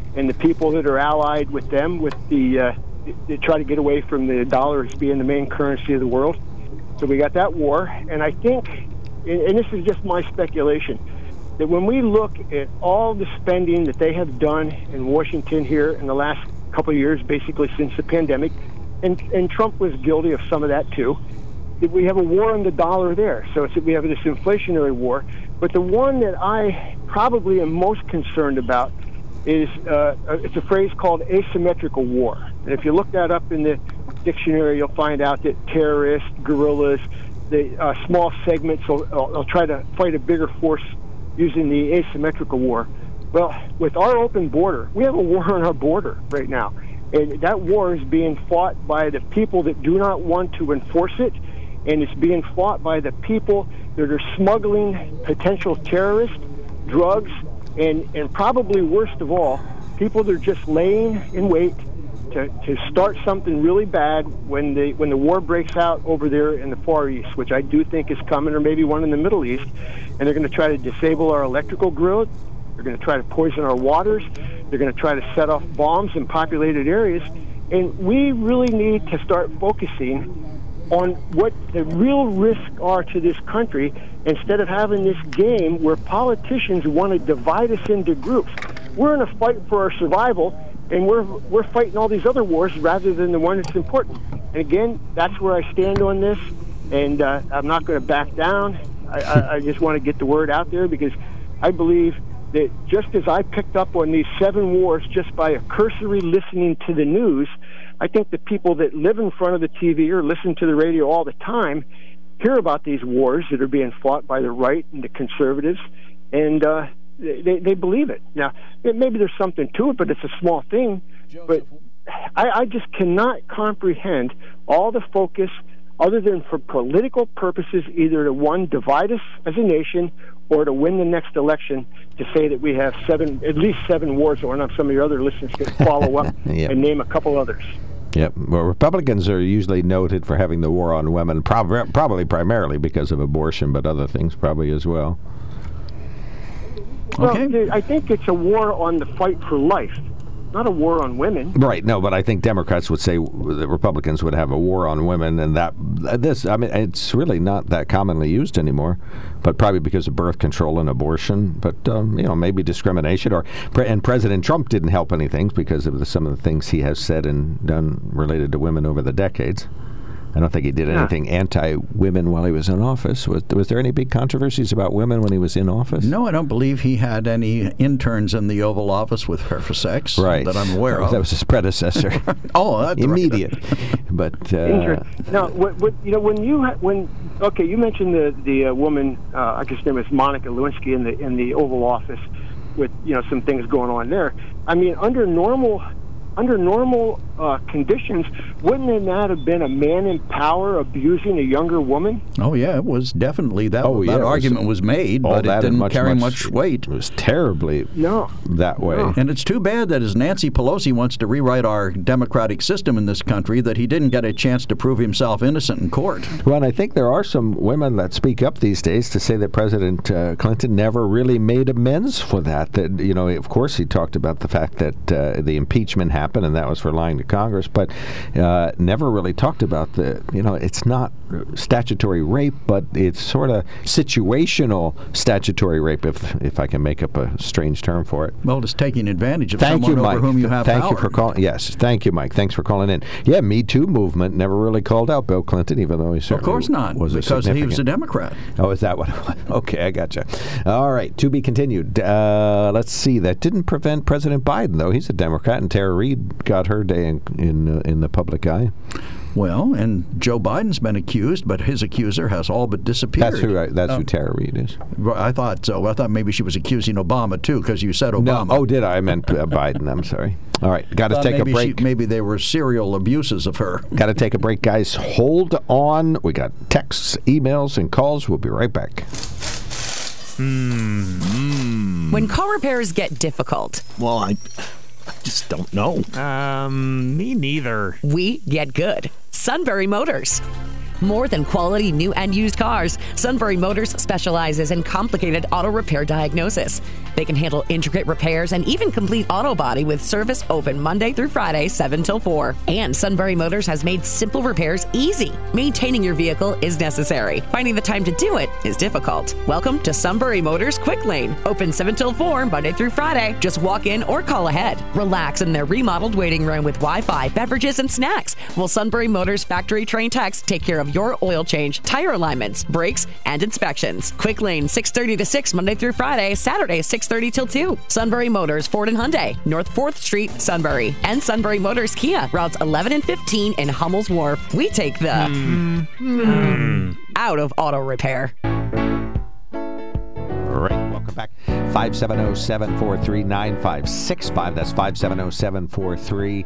and the people that are allied with them, with they try to get away from the dollar as being the main currency of the world. So we got that war, and I think, and this is just my speculation, that when we look at all the spending that they have done in Washington here in the last couple of years, basically since the pandemic, and Trump was guilty of some of that too, that we have a war on the dollar there. So we have this inflationary war. But the one that I probably am most concerned about is it's a phrase called asymmetrical war. And if you look that up in the dictionary, you'll find out that terrorists, guerrillas, the small segments will try to fight a bigger force using the asymmetrical war. Well, with our open border, we have a war on our border right now. And that war is being fought by the people that do not want to enforce it, and it's being fought by the people that are smuggling potential terrorists, drugs, and probably worst of all, people that are just laying in wait to start something really bad when the war breaks out over there in the Far East, which I do think is coming, or maybe one in the Middle East, and they're going to try to disable our electrical grid. They're going to try to poison our waters. They're going to try to set off bombs in populated areas. And we really need to start focusing on what the real risks are to this country instead of having this game where politicians want to divide us into groups. We're in a fight for our survival, and we're fighting all these other wars rather than the one that's important. And again, that's where I stand on this, and I'm not going to back down. I just want to get the word out there, because I believe that just as I picked up on these 7 wars just by a cursory listening to the news, I think the people that live in front of the TV or listen to the radio all the time hear about these wars that are being fought by the right and the conservatives, and they believe it. Now, maybe there's something to it, but it's a small thing. But I just cannot comprehend all the focus, other than for political purposes, either to, one, divide us as a nation, or to win the next election, to say that we have at least 7 wars, or not. Some of your other listeners can follow up Yep. and name a couple others. Yep. Well, Republicans are usually noted for having the war on women, probably primarily because of abortion, but other things probably as well. Well, I think it's a war on the fight for life, not a war on women. Right. No, but I think Democrats would say the Republicans would have a war on women, and it's really not that commonly used anymore, but probably because of birth control and abortion, but maybe discrimination, and President Trump didn't help anything because of some of the things he has said and done related to women over the decades. I don't think he did anything anti-women while he was in office. Was there any big controversies about women when he was in office? No, I don't believe he had any interns in the Oval Office with her for sex that I'm aware of. That was his predecessor. That's immediate. But now, you mentioned the woman, I guess her name is Monica Lewinsky in the Oval Office, with some things going on there. I mean, under normal conditions, wouldn't it not have been a man in power abusing a younger woman? Oh, yeah, it was definitely. That argument was made, but it didn't carry much weight. It was terribly that way. No. And it's too bad that as Nancy Pelosi wants to rewrite our democratic system in this country, that he didn't get a chance to prove himself innocent in court. Well, and I think there are some women that speak up these days to say that President Clinton never really made amends for that. That, of course, he talked about the fact that the impeachment happened, and that was for lying to Congress, but never really talked about it's not statutory rape, but it's sort of situational statutory rape, if I can make up a strange term for it. Well, it's taking advantage of someone over whom you have power. Thank you for calling. Yes, thank you, Mike. Thanks for calling in. Yeah, Me Too movement never really called out Bill Clinton, even though he certainly Of course not, because he was a Democrat. Oh, is that what it was? Okay, I gotcha. All right, to be continued. Let's see. That didn't prevent President Biden, though. He's a Democrat, and Tara Reid got her day in the public eye. Well, and Joe Biden's been accused, but his accuser has all but disappeared. That's who Tara Reid is. I thought so. I thought maybe she was accusing Obama, too, because you said Obama. No. Oh, did I? I meant Biden. I'm sorry. All right, got to take a break. Maybe there were serial abuses of her. Got to take a break, guys. Hold on. We got texts, emails, and calls. We'll be right back. When car repairs get difficult. Well, I just don't know. Me neither. We get good. Sunbury Motors. More than quality new and used cars, Sunbury Motors specializes in complicated auto repair diagnosis. They can handle intricate repairs and even complete auto body with service open Monday through Friday, 7 till 4. And Sunbury Motors has made simple repairs easy. Maintaining your vehicle is necessary. Finding the time to do it is difficult. Welcome to Sunbury Motors Quick Lane. Open 7 till 4, Monday through Friday. Just walk in or call ahead. Relax in their remodeled waiting room with Wi-Fi, beverages, and snacks. While Sunbury Motors factory-trained techs take care of your oil change, tire alignments, brakes, and inspections. Quick Lane, 6:30 to 6, Monday through Friday. Saturday, 6:30 till 2. Sunbury Motors, Ford and Hyundai, North 4th Street, Sunbury. And Sunbury Motors Kia, routes 11 and 15 in Hummel's Wharf. We take the out of auto repair. All right, welcome back. 570-743-9565. That's 570-743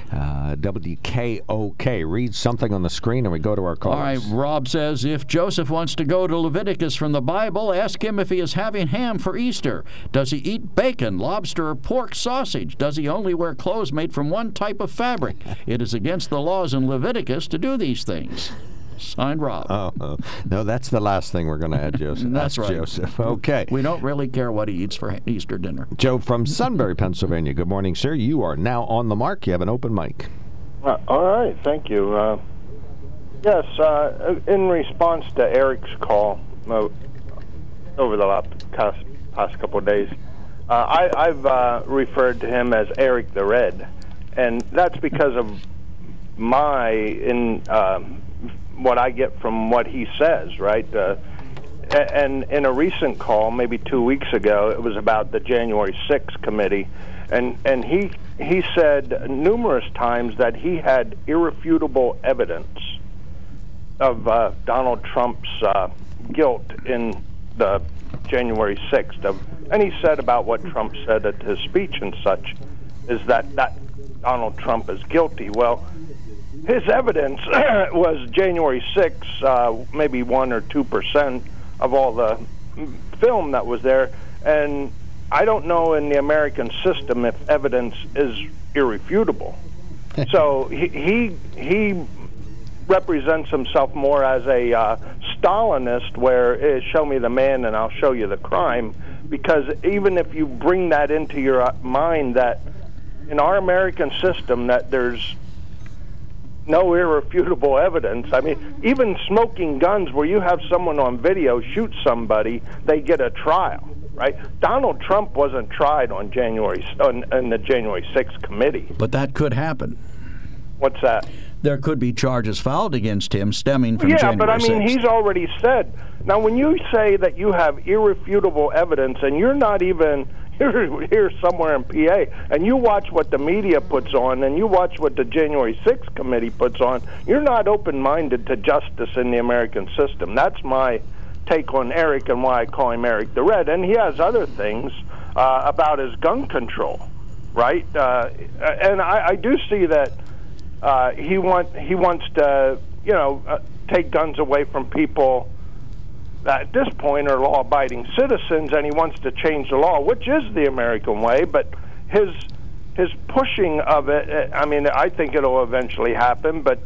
WKOK. Read something on the screen and we go to our callers. All right, Rob says, if Joseph wants to go to Leviticus from the Bible, ask him if he is having ham for Easter. Does he eat bacon, lobster, or pork sausage? Does he only wear clothes made from one type of fabric? It is against the laws in Leviticus to do these things. Signed, Rob. Oh, no, that's the last thing we're going to add, Joseph. That's right. Joseph. Okay. We don't really care what he eats for Easter dinner. Joe from Sunbury, Pennsylvania. Good morning, sir. You are now on the mark. You have an open mic. All right. Thank you. Yes, in response to Eric's call over the past couple of days, I've referred to him as Eric the Red, and that's because of what I get from what he says, right? And in a recent call, maybe 2 weeks ago, it was about the January 6th committee, and he said numerous times that he had irrefutable evidence of Donald Trump's guilt in the January 6th. And he said about what Trump said at his speech and such, is that Donald Trump is guilty. Well, his evidence was January 6th, maybe 1 or 2% of all the film that was there. And I don't know in the American system if evidence is irrefutable. So he represents himself more as a Stalinist, where show me the man and I'll show you the crime. Because even if you bring that into your mind, that in our American system that there's no irrefutable evidence. I mean, even smoking guns, where you have someone on video shoot somebody, they get a trial, right? Donald Trump wasn't tried on in the January 6th committee. But that could happen. What's that? There could be charges filed against him stemming from January 6th. Yeah, but I mean, he's already said. Now, when you say that you have irrefutable evidence and you're not even here somewhere in PA, and you watch what the media puts on, and you watch what the January 6th committee puts on, you're not open-minded to justice in the American system. That's my take on Eric and why I call him Eric the Red. And he has other things about his gun control, right? And I do see that he wants to, take guns away from people that at this point are law-abiding citizens, and he wants to change the law, which is the American way. But his pushing of it, I mean, I think it'll eventually happen, but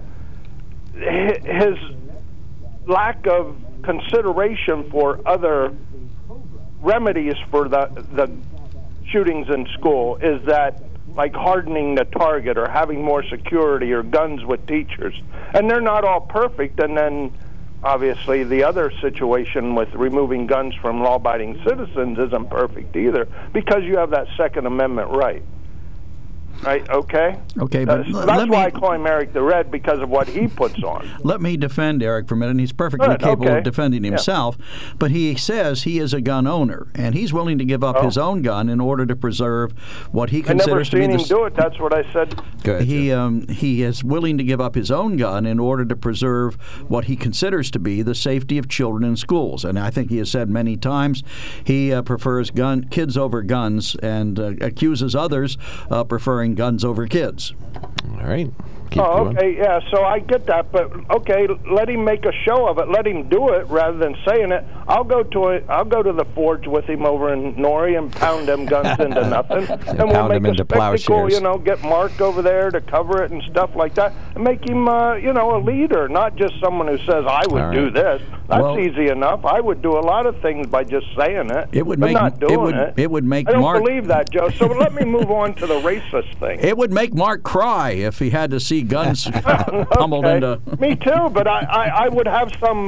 his lack of consideration for other remedies for the shootings in school is that, like hardening the target or having more security or guns with teachers. And they're not all perfect, and then obviously the other situation with removing guns from law-abiding citizens isn't perfect either, because you have that Second Amendment right. Right, okay? Okay, but that's why I call him Eric the Red, because of what he puts on. Let me defend Eric for a minute, and he's perfectly capable of defending himself, but he says he is a gun owner, and he's willing to give up his own gun in order to preserve what he considers to be... I've never seen him do it, that's what I said. Good. He is willing to give up his own gun in order to preserve what he considers to be the safety of children in schools, and I think he has said many times he prefers kids over guns, and accuses others of preferring guns over kids. All right. Keep going. Okay, yeah, so I get that, but okay, let him make a show of it. Let him do it rather than saying it. I'll go to the forge with him over in Norrie and pound them guns into nothing, and we'll make a spectacle. Get Mark over there to cover it and stuff like that, and make him, a leader, not just someone who says I would do this. That's easy enough. I would do a lot of things by just saying it. It would make not doing it would make I don't Mark believe that, Joe. So let me move on to the racist thing. It would make Mark cry if he had to see guns pummeled into. Me too, but I would have some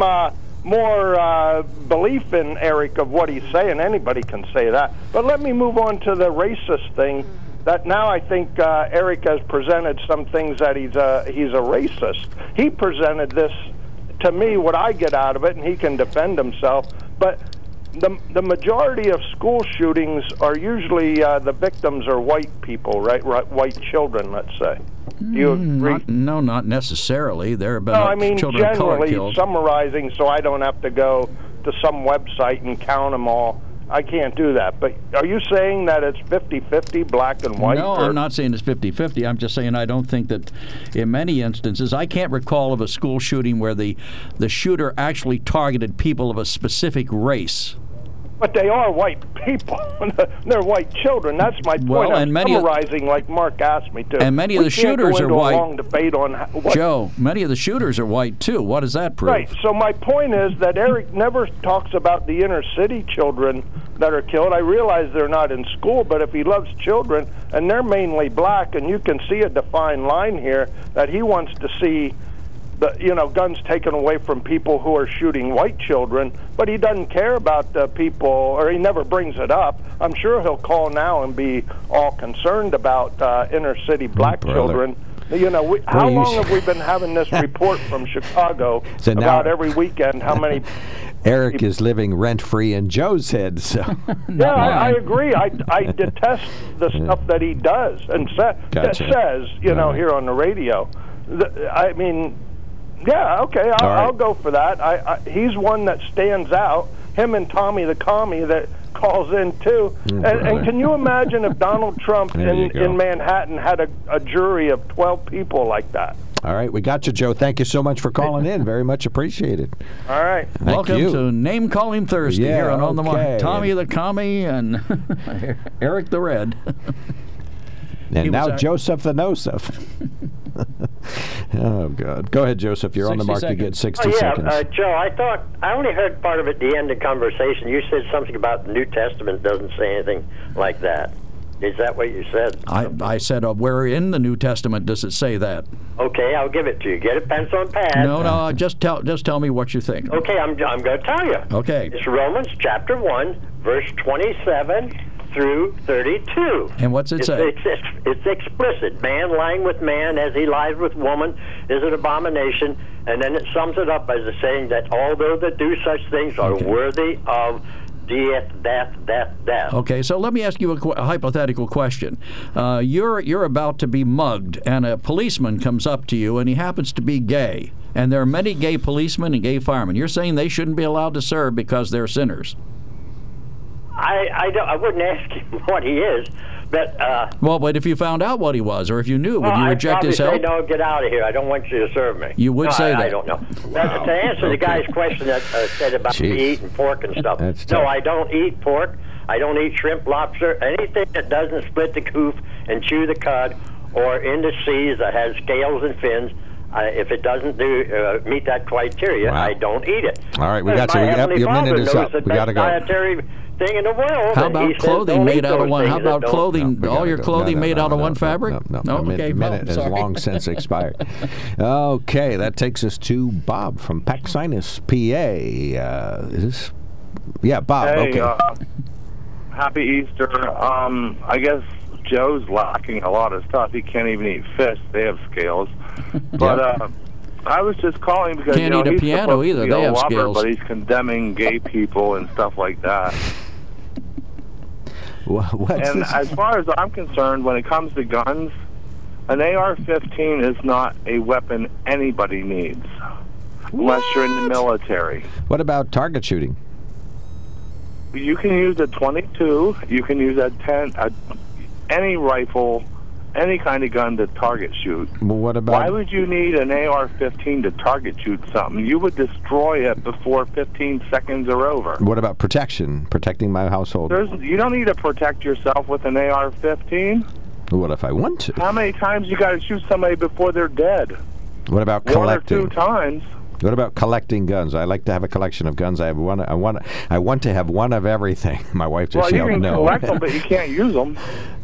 more belief in Eric of what he's saying. Anybody can say that. But let me move on to the racist thing. That now I think Eric has presented some things that he's a racist. He presented this to me, what I get out of it, and he can defend himself. But the majority of school shootings are usually the victims are white people, right? White children, let's say. Do you agree? Not necessarily. There have been children of color killed. Generally, summarizing, so I don't have to go to some website and count them all. I can't do that. But are you saying that it's 50-50, black and white? No, I'm not saying it's 50-50. I'm just saying I don't think that in many instances, I can't recall of a school shooting where the shooter actually targeted people of a specific race. But they are white people. They're white children. That's my point. Well, I'm summarizing like Mark asked me to. And many of the shooters are white. A long debate on Joe, many of the shooters are white, too. What does that prove? Right. So my point is that Eric never talks about the inner city children that are killed. I realize they're not in school, but if he loves children, and they're mainly black, and you can see a defined line here that he wants to see guns taken away from people who are shooting white children, but he doesn't care about the people, or he never brings it up. I'm sure he'll call now and be all concerned about inner city black children. How long have we been having this report from Chicago about every weekend how many... Eric is living rent-free in Joe's head, so... I agree. I detest the stuff that he does and says, here on the radio. Yeah, okay, I'll go for that. He's one that stands out. Him and Tommy the Commie that calls in, too. And can you imagine if Donald Trump in Manhattan had a jury of 12 people like that? All right, we got you, Joe. Thank you so much for calling in. Very much appreciated. All right. Welcome to Name Calling Thursday here on the Mark. Tommy the Commie and Eric the Red. And now Joseph the Noseph. Oh, God. Go ahead, Joseph. You're on the mark. You get 60 seconds. Joe, I only heard part of it at the end of the conversation. You said something about the New Testament doesn't say anything like that. Is that what you said? I said, where in the New Testament does it say that? Okay, I'll give it to you. Get a pencil and pad. No, just tell me what you think. Okay, I'm going to tell you. Okay. It's Romans chapter 1, verse 27 through 32. And what's it say? It's explicit. Man lying with man as he lies with woman is an abomination. And then it sums it up by saying that all those that do such things are worthy of death. Okay, so let me ask you a hypothetical question. You're about to be mugged, and a policeman comes up to you, and he happens to be gay. And there are many gay policemen and gay firemen. You're saying they shouldn't be allowed to serve because they're sinners. I wouldn't ask him what he is, but... but if you found out what he was, or if you knew, would you reject his help? I'd probably say, no, get out of here. I don't want you to serve me. You would say that? I don't know. Wow. To answer the guy's question that said about me eating pork and stuff, no, I don't eat pork. I don't eat shrimp, lobster, anything that doesn't split the coof and chew the cud, or in the seas that has scales and fins. If it doesn't meet that criteria, I don't eat it. All right, we got you. Your minute is up. We got to go. Dietary thing in the world. How about clothing made out of one? How about clothing? All your clothing made out of one fabric? No. Okay, minute has long since expired. Okay, that takes us to Bob from Paxinus, PA. Bob. Hey, okay. Happy Easter. I guess Joe's lacking a lot of stuff. He can't even eat fish. They have scales. But I was just calling because can't eat a piano either. They have scales. But he's condemning gay people and stuff like that. As far as I'm concerned, when it comes to guns, an AR-15 is not a weapon anybody needs, unless you're in the military. What about target shooting? You can use a .22. You can use a 10. Any rifle any kind of gun to target shoot. Well, what about? Why would you need an AR-15 to target shoot something? You would destroy it before 15 seconds are over. What about protecting my household? You don't need to protect yourself with an AR-15. What if I want to? How many times you got to shoot somebody before they're dead? What about collecting? 1 or 2 times. What about collecting guns? I like to have a collection of guns. I want to have one of everything. My wife just yelled no. Well, you can collect them, but you can't use them.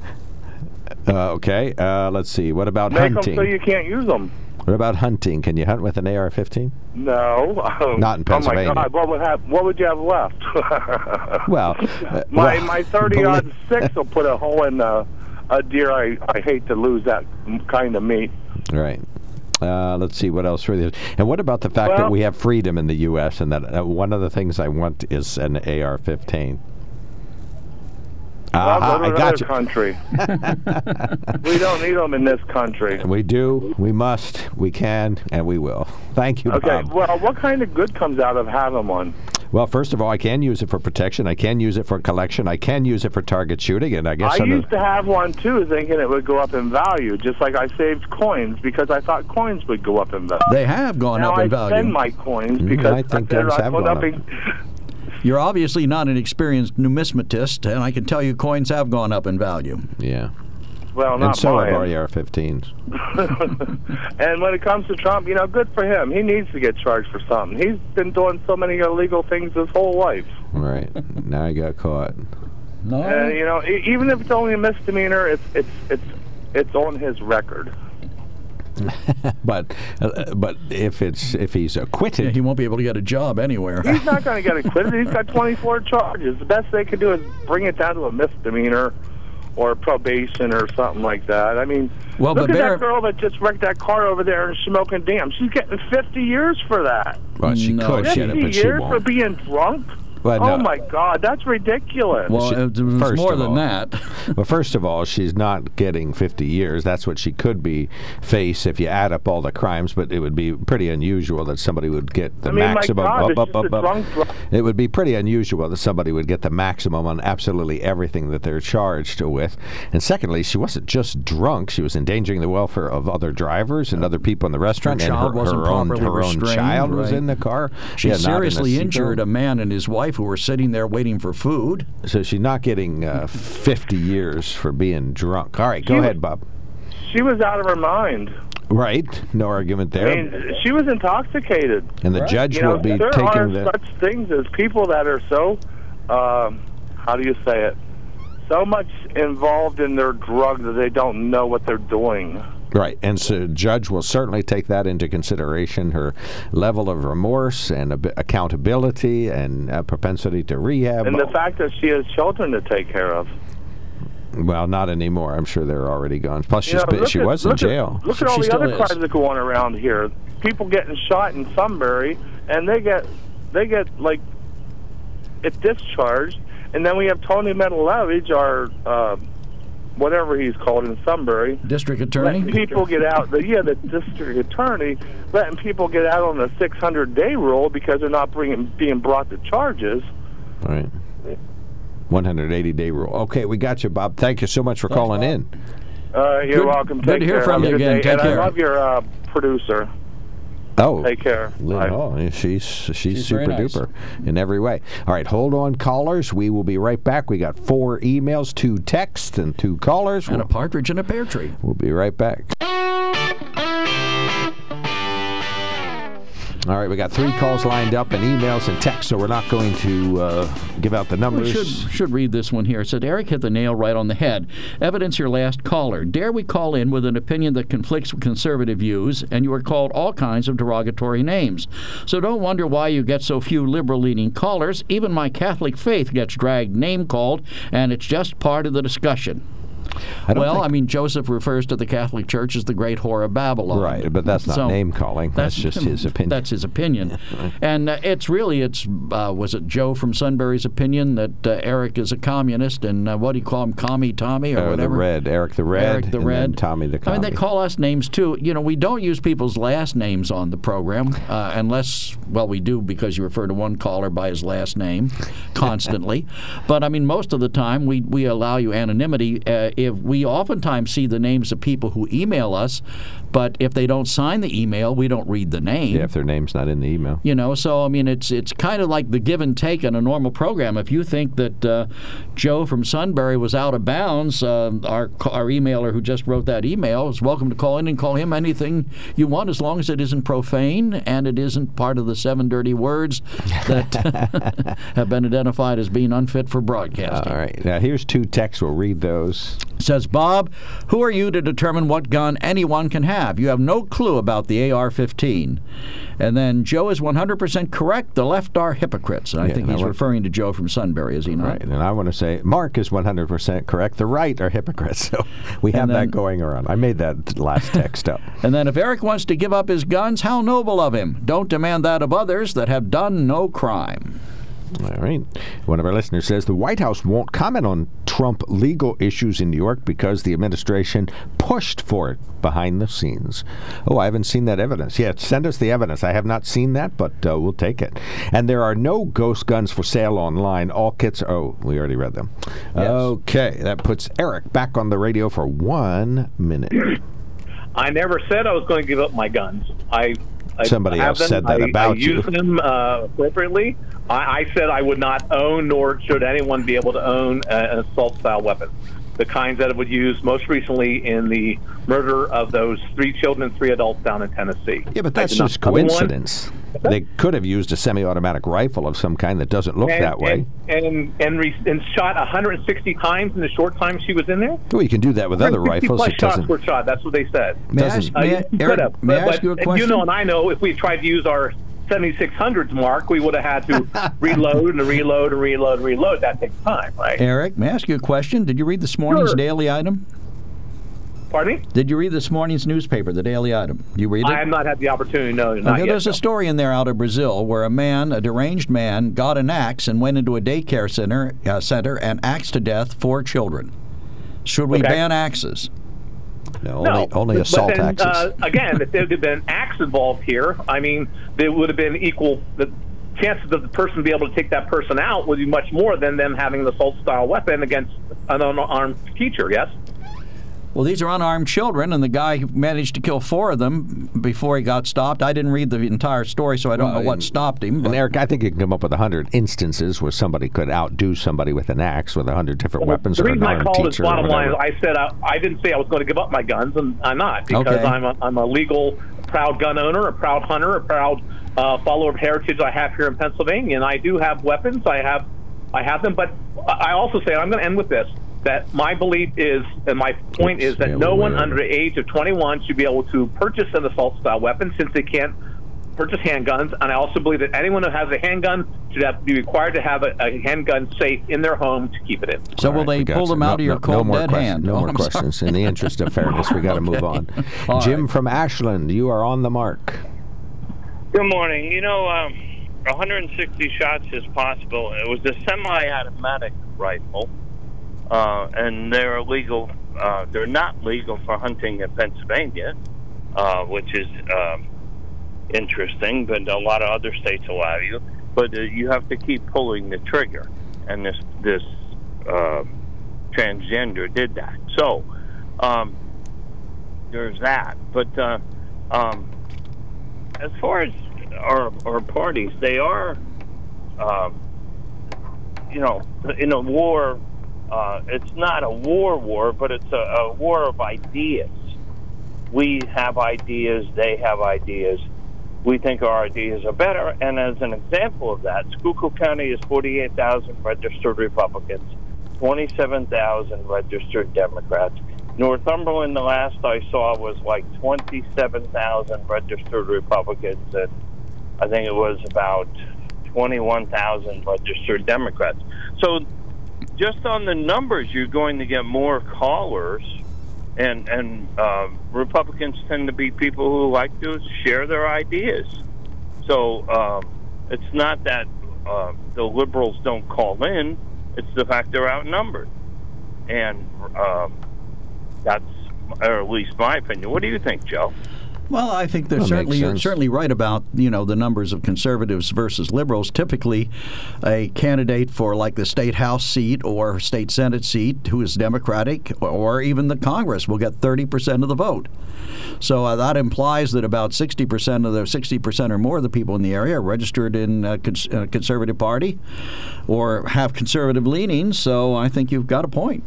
Okay. Let's see. What about hunting? Make them so you can't use them. What about hunting? Can you hunt with an AR-15? No. Not in Pennsylvania. Oh my God! What would you have left? Well, my 30-06 will put a hole in a deer. I hate to lose that kind of meat. Right. Let's see what else. And what about the fact that we have freedom in the U.S. and that one of the things I want is an AR-15? Well, go to another country. We don't need them in this country. We do. We must. We can. And we will. Thank you, Okay. Bob. Well, what kind of good comes out of having one? Well, first of all, I can use it for protection. I can use it for collection. I can use it for target shooting. And I guess I used to have one, too, thinking it would go up in value, just like I saved coins because I thought coins would go up in value. They have gone up in value. Now I spend my coins because I think guns have gone up. You're obviously not an experienced numismatist, and I can tell you coins have gone up in value. Yeah. Well, not and so mine. have our AR-15s. And when it comes to Trump, good for him. He needs to get charged for something. He's been doing so many illegal things his whole life. Right. Now he got caught. No. Even if it's only a misdemeanor, it's on his record. But if he's acquitted, he won't be able to get a job anywhere. He's not going to get acquitted. He's got 24 charges. The best they could do is bring it down to a misdemeanor or probation or something like that. I mean, look at that girl that just wrecked that car over there in Smoking Dam. She's getting 50 years for that. Well, she could get it, but she 50 years won't. for being drunk? Well, oh, my God, that's ridiculous. Well, it was more than that. Well, first of all, she's not getting 50 years. That's what she could face if you add up all the crimes, but it would be pretty unusual that somebody would get the maximum. My God, It would be pretty unusual that somebody would get the maximum on absolutely everything that they're charged with. And secondly, she wasn't just drunk. She was endangering the welfare of other drivers and other people in the restaurant. Her child wasn't properly restrained. Her own child was in the car. She seriously injured a man and his wife who were sitting there waiting for food. So she's not getting 50 years for being drunk. All right, go ahead, Bob. She was out of her mind. Right. No argument there. I mean, she was intoxicated. And the judge will be there taking are such things as people that are so, how do you say it, so much involved in their drug that they don't know what they're doing. Right, and so judge will certainly take that into consideration, her level of remorse and accountability and propensity to rehab. And the fact that she has children to take care of. Well, not anymore. I'm sure they're already gone. Plus, she was in jail. Look at all the other crimes that go on around here. People getting shot in Sunbury, and they get like, it discharged. And then we have Tony Mendelevich, our whatever he's called in Sunbury. District attorney? Letting people get out. The district attorney letting people get out on the 600-day rule because they're not being brought to charges. All right. 180-day rule. Okay, we got you, Bob. Thank you so much for calling in. You're welcome. Good to hear from you again. Take care. I love your producer. Oh, take care. She's super duper in every way. All right, hold on, callers. We will be right back. We got 4 emails, 2 texts, and 2 callers. And a partridge in a pear tree. We'll be right back. All right, we got 3 calls lined up and emails and texts, so we're not going to give out the numbers. We should read this one here. It said, Eric hit the nail right on the head. Evidence your last caller. Dare we call in with an opinion that conflicts with conservative views, and you are called all kinds of derogatory names. So don't wonder why you get so few liberal-leaning callers. Even my Catholic faith gets dragged name-called, and it's just part of the discussion. Joseph refers to the Catholic Church as the great whore of Babylon. Right, but that's not name-calling. That's just his opinion. That's his opinion. And was it Joe from Sunbury's opinion that Eric is a communist, and what do you call him, Commie Tommy or whatever? Eric the Red. Eric the Red. And Tommy the Commie. I mean, they call us names, too. We don't use people's last names on the program unless, we do because you refer to one caller by his last name constantly. But, most of the time we allow you anonymity if we oftentimes see the names of people who email us, but if they don't sign the email, we don't read the name. Yeah, if their name's not in the email. So I mean, it's kind of like the give and take in a normal program. If you think that Joe from Sunbury was out of bounds, our emailer who just wrote that email is welcome to call in and call him anything you want, as long as it isn't profane and it isn't part of the 7 dirty words that have been identified as being unfit for broadcasting. All right. Now, here's 2 texts. We'll read those. It says, Bob, who are you to determine what gun anyone can have? You have no clue about the AR-15. And then Joe is 100% correct. The left are hypocrites. And I think he's referring to Joe from Sunbury, is he not? Right. And I want to say Mark is 100% correct. The right are hypocrites. So we have that going around. I made that last text up. And then if Eric wants to give up his guns, how noble of him. Don't demand that of others that have done no crime. All right. One of our listeners says the White House won't comment on Trump legal issues in New York because the administration pushed for it behind the scenes. Oh, I haven't seen that evidence. Yeah, send us the evidence. I have not seen that, but we'll take it. And there are no ghost guns for sale online. All kits are... Oh, we already read them. Yes. Okay, that puts Eric back on the radio for 1 minute. I never said I was going to give up my guns. Somebody else said that about you. I use them appropriately. I said I would not own, nor should anyone be able to own an assault-style weapon. The kinds that it would use most recently in the murder of those 3 children and 3 adults down in Tennessee. Yeah, but that's just coincidence. They could have used a semi-automatic rifle of some kind that doesn't look that way. And shot 160 times in the short time she was in there? Well, you can do that with other rifles. It shots were shot. That's what they said. May I ask you a question? You know, and I know if we tried to use our 7600s, Mark, we would have had to reload and reload and reload and reload. That takes time, right? Eric, may I ask you a question? Did you read this morning's Daily Item? Pardon me? Did you read this morning's newspaper, the Daily Item? You read it? I have not had the opportunity, no. Not yet, there's a story in there out of Brazil where a deranged man, got an axe and went into a daycare center and axed to death 4 children. Should we ban axes? No, only assault axes. Again, if there had been an axe involved here, I mean, there would have been equal. The chances of the person being able to take that person out would be much more than them having an assault-style weapon against an unarmed teacher, yes? Well, these are unarmed children, and the guy managed to kill 4 of them before he got stopped. I didn't read the entire story, so I don't know what stopped him. And Eric, I think you can come up with 100 instances where somebody could outdo somebody with an axe with 100 different weapons. The reason or an I called teacher it bottom line is I said I didn't say I was going to give up my guns, and I'm not, because I'm a legal, proud gun owner, a proud hunter, a proud follower of heritage I have here in Pennsylvania, and I do have weapons. I have them, but I also say, I'm going to end with this, that my belief is, and my point is, that no one under the age of 21 should be able to purchase an assault-style weapon, since they can't purchase handguns. And I also believe that anyone who has a handgun should be required to have a handgun safe in their home to keep it in. So will they pull them out of your cold dead hand? No more questions. In the interest of fairness, we got to move on. Jim from Ashland, you are on the mark. Good morning. 160 shots is possible. It was a semi-automatic rifle. And they're illegal. They're not legal for hunting in Pennsylvania, which is interesting. But a lot of other states allow you. But you have to keep pulling the trigger, and this transgender did that. So there's that. But as far as our parties, they are, in a war. It's not a war, but it's a war of ideas. We have ideas, they have ideas. We think our ideas are better, and as an example of that, Schuylkill County is 48,000 registered Republicans, 27,000 registered Democrats. Northumberland, the last I saw, was like 27,000 registered Republicans, and I think it was about 21,000 registered Democrats. So just on the numbers, you're going to get more callers, and Republicans tend to be people who like to share their ideas. So it's not that the liberals don't call in; it's the fact they're outnumbered, and that's, or at least my opinion. What do you think, Joe? Well, I think you're certainly right about the numbers of conservatives versus liberals. Typically, a candidate for like the state house seat or state senate seat who is Democratic or even the Congress will get 30% of the vote. So that implies that about 60% or more of the people in the area are registered in a conservative party or have conservative leanings. So I think you've got a point.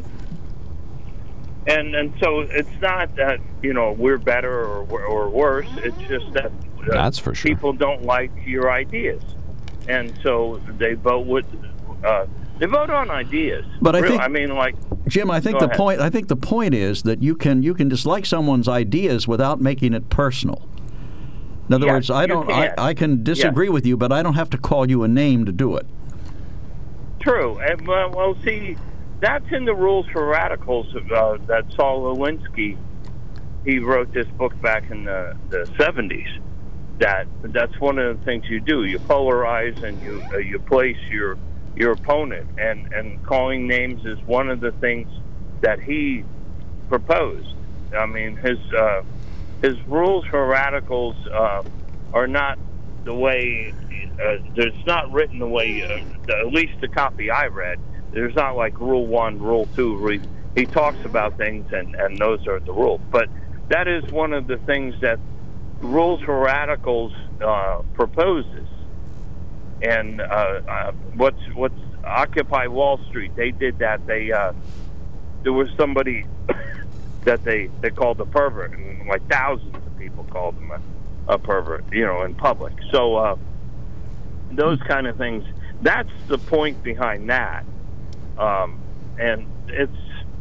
And so it's not that we're better or worse. It's just that that's for sure. People don't like your ideas, and so they vote on ideas. But Jim, I think the point is that you can dislike someone's ideas without making it personal. In other words, I can disagree with you, but I don't have to call you a name to do it. True. Well, see. That's in the Rules for Radicals that Saul Alinsky, he wrote this book back in the 70s. That's one of the things you do. You polarize and you place your opponent, and calling names is one of the things that he proposed. I mean, his Rules for Radicals are not the way. It's not written the way. At least the copy I read. There's not like Rule 1, Rule 2. Where he talks about things, and those are the rules. But that is one of the things that Rules for Radicals proposes. And what's Occupy Wall Street? They did that. There was somebody that they called a pervert, and like thousands of people called him a pervert, in public. So those kind of things. That's the point behind that. And it's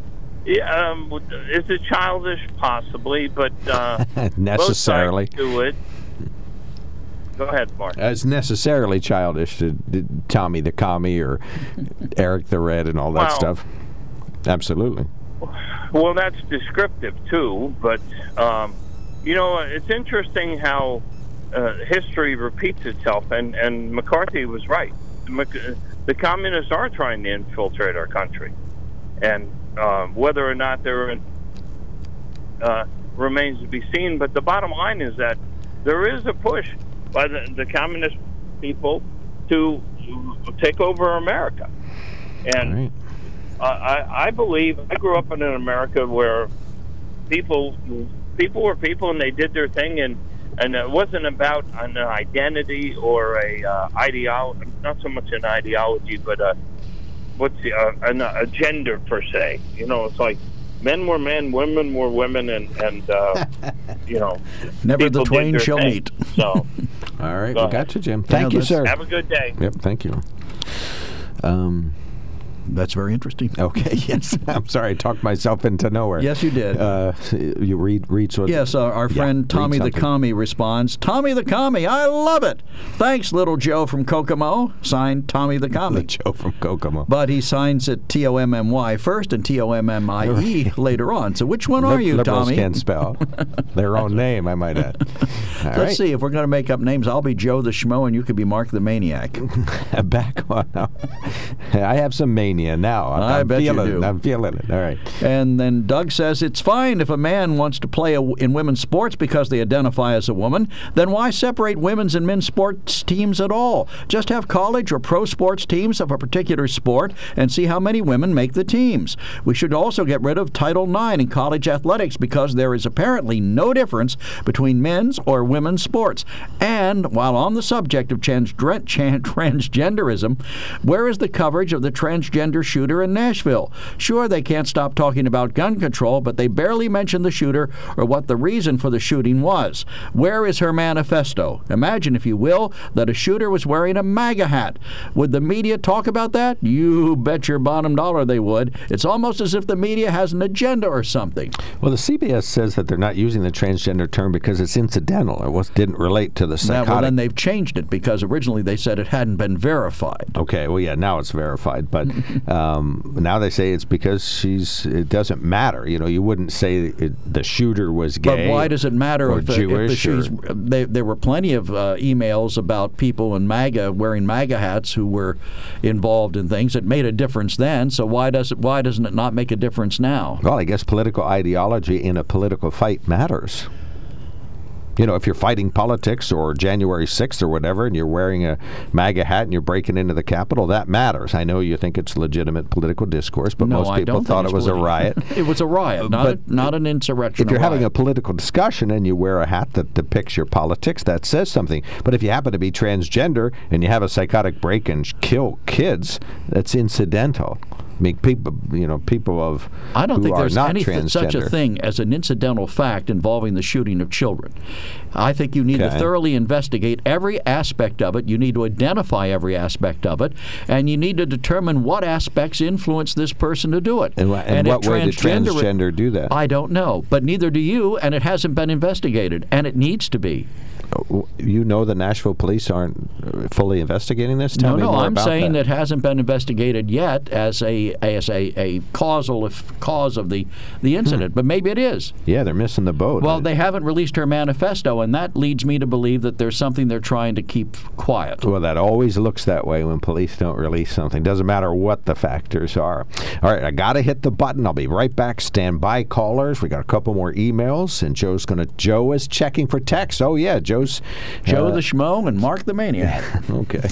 is it childish? Possibly, but necessarily both sides do it. Go ahead, Mark. It's necessarily childish to Tommy the Commie or Eric the Red and all that stuff. Absolutely. Well, that's descriptive too, but it's interesting how history repeats itself, and McCarthy was right. The communists are trying to infiltrate our country, and whether or not they're remains to be seen. But the bottom line is that there is a push by the communist people to take over America, and I believe I grew up in an America where people were people, and they did their thing, and it wasn't about an identity or ideology, not so much an ideology, but a gender per se. It's like men were men, women were women, and never the twain shall meet. So, all right, we got you, Jim. Thank you, sir. Have a good day. Yep, thank you. That's very interesting. Okay, yes. I'm sorry, I talked myself into nowhere. Yes, you did. You read so. Yes, our friend Tommy the Commie responds, Tommy the Commie, I love it. Thanks, little Joe from Kokomo. Signed, Tommy the Commie. Joe from Kokomo. But he signs it T-O-M-M-Y first and T-O-M-M-I-E later on. So which one are you, Liberals Tommy? Can't spell their own name, I might add. Let's see, if we're going to make up names, I'll be Joe the Schmo and you could be Mark the Maniac. Back on. I have some mania now. I bet you do. I'm feeling it. All right. And then Doug says, it's fine if a man wants to play in women's sports because they identify as a woman. Then why separate women's and men's sports teams at all? Just have college or pro sports teams of a particular sport and see how many women make the teams. We should also get rid of Title IX in college athletics because there is apparently no difference between men's or women's sports. And while on the subject of transgenderism, where is the coverage of the transgender shooter in Nashville? Sure, they can't stop talking about gun control, but they barely mention the shooter or what the reason for the shooting was. Where is her manifesto? Imagine, if you will, that a shooter was wearing a MAGA hat. Would the media talk about that? You bet your bottom dollar they would. It's almost as if the media has an agenda or something. Well, the CBS says that they're not using the transgender term because it's incidental. It didn't relate to the psychotic. Well, then they've changed it because originally they said it hadn't been verified. Okay, well, yeah, now it's verified, but now they say it's because it doesn't matter. You wouldn't say the shooter was gay. But why does it matter or Jewish? There were plenty of emails about people in MAGA wearing MAGA hats who were involved in things. It made a difference then, so why doesn't it not make a difference now? Well, I guess political ideology in a political fight matters. If you're fighting politics or January 6th or whatever, and you're wearing a MAGA hat and you're breaking into the Capitol, that matters. I know you think it's legitimate political discourse, but most people thought it was a riot. It was a riot, not an insurrection. If you're having a political discussion and you wear a hat that depicts your politics, that says something. But if you happen to be transgender and you have a psychotic break and kill kids, that's incidental. I mean, people of I don't think there's such a transgender. thing as an incidental fact involving the shooting of children. I think you need to thoroughly investigate every aspect of it. You need to identify every aspect of it, and you need to determine what aspects influence this person to do it. And what way did transgender do that? I don't know, but neither do you, and it hasn't been investigated, and it needs to be. You know the Nashville police aren't fully investigating this? Tell me more I'm about saying that. it hasn't been investigated yet as a cause of the incident, but maybe it is. Yeah, they're missing the boat. Well, they haven't released her manifesto, and that leads me to believe that there's something they're trying to keep quiet. Well, that always looks that way when police don't release something. Doesn't matter what the factors are. All right, I got to hit the button. I'll be right back. Stand by, callers. We got a couple more emails, and Joe is checking for text. Oh, yeah, Joe the Schmo and Mark the Maniac. Okay.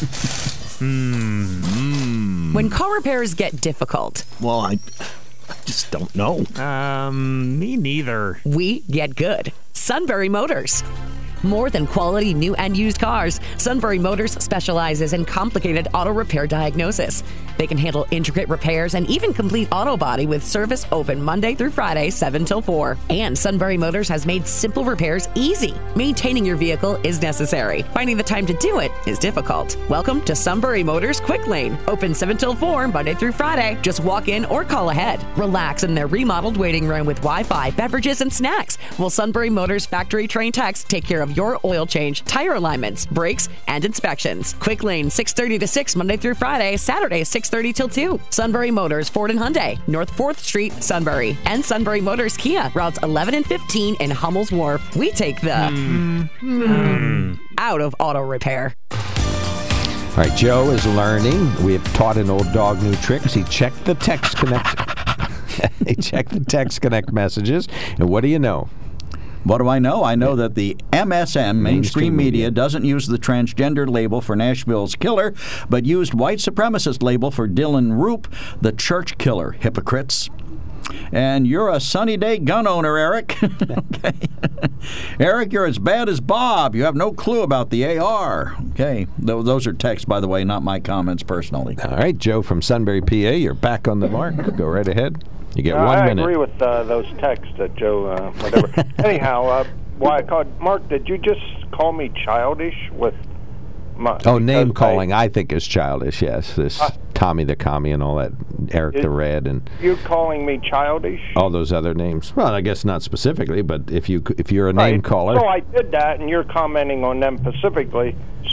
When car repairs get difficult. Well, I just don't know. Me neither. We get good. Sunbury Motors. More than quality new and used cars, Sunbury Motors specializes in complicated auto repair diagnosis. They can handle intricate repairs and even complete auto body with service open Monday through Friday, 7 till 4. And Sunbury Motors has made simple repairs easy. Maintaining your vehicle is necessary. Finding the time to do it is difficult. Welcome to Sunbury Motors Quick Lane. Open 7 till 4, Monday through Friday. Just walk in or call ahead. Relax in their remodeled waiting room with Wi-Fi, beverages, and snacks. While Sunbury Motors factory trained techs take care of your oil change, tire alignments, brakes, and inspections. Quick Lane, 6:30 to 6, Monday through Friday, Saturday, 6:30 till 2. Sunbury Motors, Ford and Hyundai, North 4th Street, Sunbury. And Sunbury Motors Kia, routes 11 and 15 in Hummel's Wharf. We take the out of auto repair. All right, Joe is learning. We have taught an old dog new tricks. He checked the Text Connect. He checked the Text Connect messages. And what do you know? What do I know? I know that the MSM, mainstream media, doesn't use the transgender label for Nashville's killer, but used white supremacist label for Dylan Roop, the church killer. Hypocrites. And you're a sunny day gun owner, Eric. Okay. Eric, you're as bad as Bob. You have no clue about the AR. Okay. Those are texts, by the way, not my comments personally. All right, Joe from Sunbury, PA, you're back on the mark. Go right ahead. You get 1 minute. I agree with those texts that Joe, whatever. Anyhow, why I called Mark, did you just call me childish with my... name calling I think is childish, yes. This Tommy the Commie and all that, Eric the Red and... You calling me childish? All those other names. Well, I guess not specifically, but if you're a name caller... So I did that, and you're commenting on them specifically,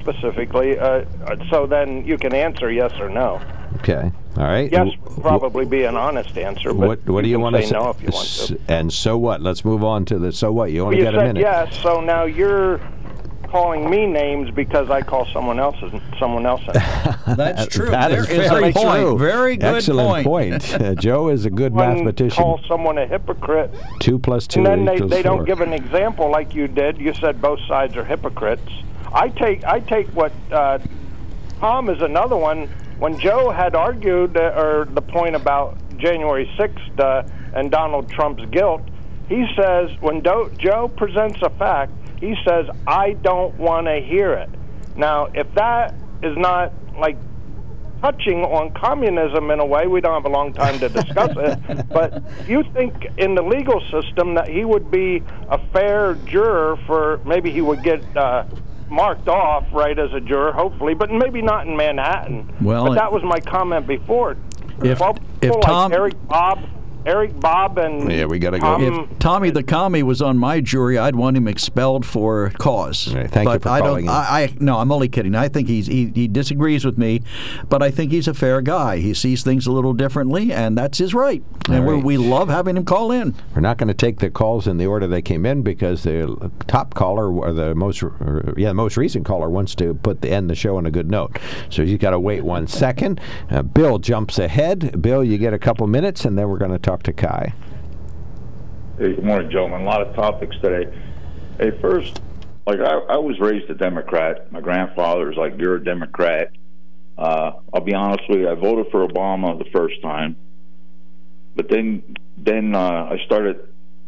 so then you can answer yes or no. Okay. All right. Yes, probably be an honest answer. But what do you want to say? No, if you want to. And so what? Let's move on to the so what. You only get a minute. Yes. So now you're calling me names because I call someone else. That's true. That is very true. Very good Excellent point. Joe is a good mathematician. Call someone a hypocrite. 2 plus 2 and then equals they 4. don't give an example like you did. You said both sides are hypocrites. I take what Tom is another one. When Joe had argued, or the point about January 6th and Donald Trump's guilt, he says, when Joe presents a fact, he says, I don't want to hear it. Now, if that is not, like, touching on communism in a way, we don't have a long time to discuss it, but you think in the legal system that he would be a fair juror for, maybe he would get... marked off, right, as a juror, hopefully, but maybe not in Manhattan. Well, but that was my comment before. If Tom, like Eric Bob, and yeah, we got to go. If Tommy the Commie was on my jury, I'd want him expelled for cause. Right, thank you for calling. No, I'm only kidding. I think he disagrees with me, but I think he's a fair guy. He sees things a little differently, and that's his right. And we love having him call in. We're not going to take the calls in the order they came in because the top caller, or the most recent caller, wants to end the show on a good note. So you've got to wait 1 second. Bill jumps ahead. Bill, you get a couple minutes, and then we're going to talk to Kai. Hey, good morning, gentlemen. A lot of topics today. Hey, first, like I was raised a Democrat. My grandfather was like, "You're a Democrat." I'll be honest with you. I voted for Obama the first time, but then I started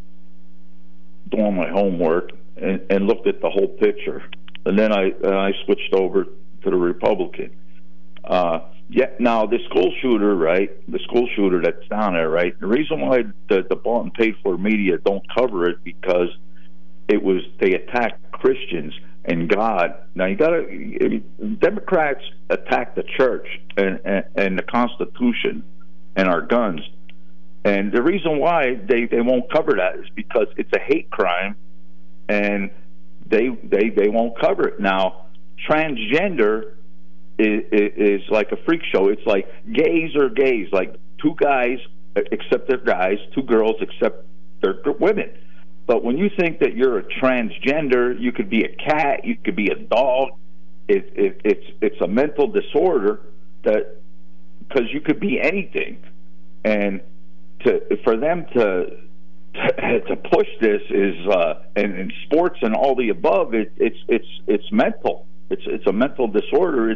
doing my homework and looked at the whole picture, and then I switched over to the Republican. Now the school shooter, right? The school shooter that's down there, right? The reason why the bought and paid for media don't cover it because they attacked Christians and God. Now Democrats attack the church and the Constitution and our guns, and the reason why they won't cover that is because it's a hate crime, and they won't cover it. Now transgender is like a freak show. It's like gays are gays, like two guys accept they're guys, two girls accept they're women. But when you think that you're a transgender, you could be a cat, you could be a dog. It's a mental disorder that because you could be anything, and for them to push this is and in sports and all the above, it's mental. It's a mental disorder.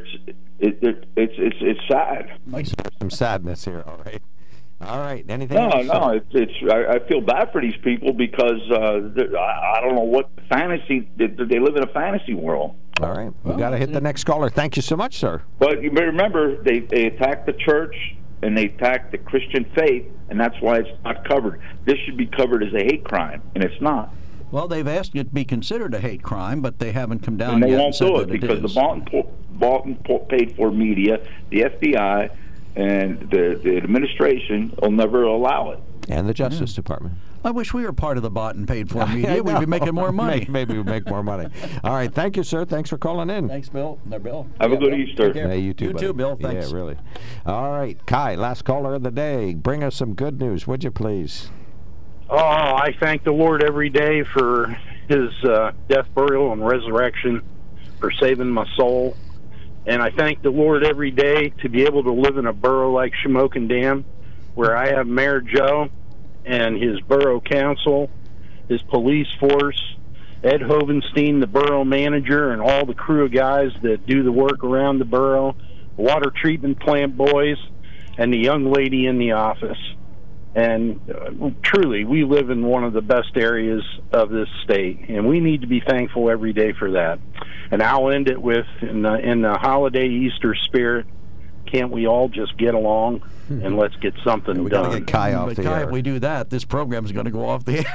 It's sad. There's some sadness here. All right. Anything? No. I feel bad for these people because I don't know what fantasy they live in a fantasy world. All right. We've got to hit the next caller. Thank you so much, sir. But you remember, they attacked the church and they attacked the Christian faith, and that's why it's not covered. This should be covered as a hate crime, and it's not. Well, they've asked it to be considered a hate crime, but they haven't come down and they yet won't and do said it that because the bought and paid for media, the FBI, and the administration will never allow it. And the Justice Department. I wish we were part of the bought and paid for media. We'd be making more money. Maybe we'd make more money. All right. Thank you, sir. Thanks for calling in. Thanks, Bill. Bill. Have a good Easter. Hey, you too, buddy. You too, Bill. Thanks. Yeah, really. All right. Kai, last caller of the day. Bring us some good news, would you please? Oh, I thank the Lord every day for his death, burial, and resurrection, for saving my soul. And I thank the Lord every day to be able to live in a borough like Shamokin Dam, where I have Mayor Joe and his borough council, his police force, Ed Hovenstein, the borough manager, and all the crew of guys that do the work around the borough, water treatment plant boys, and the young lady in the office. And truly, we live in one of the best areas of this state, and we need to be thankful every day for that. And I'll end it with, in the holiday Easter spirit, can't we all just get along and let's get something done? We got to get Kai off the air. If we do that, this program's going to go off the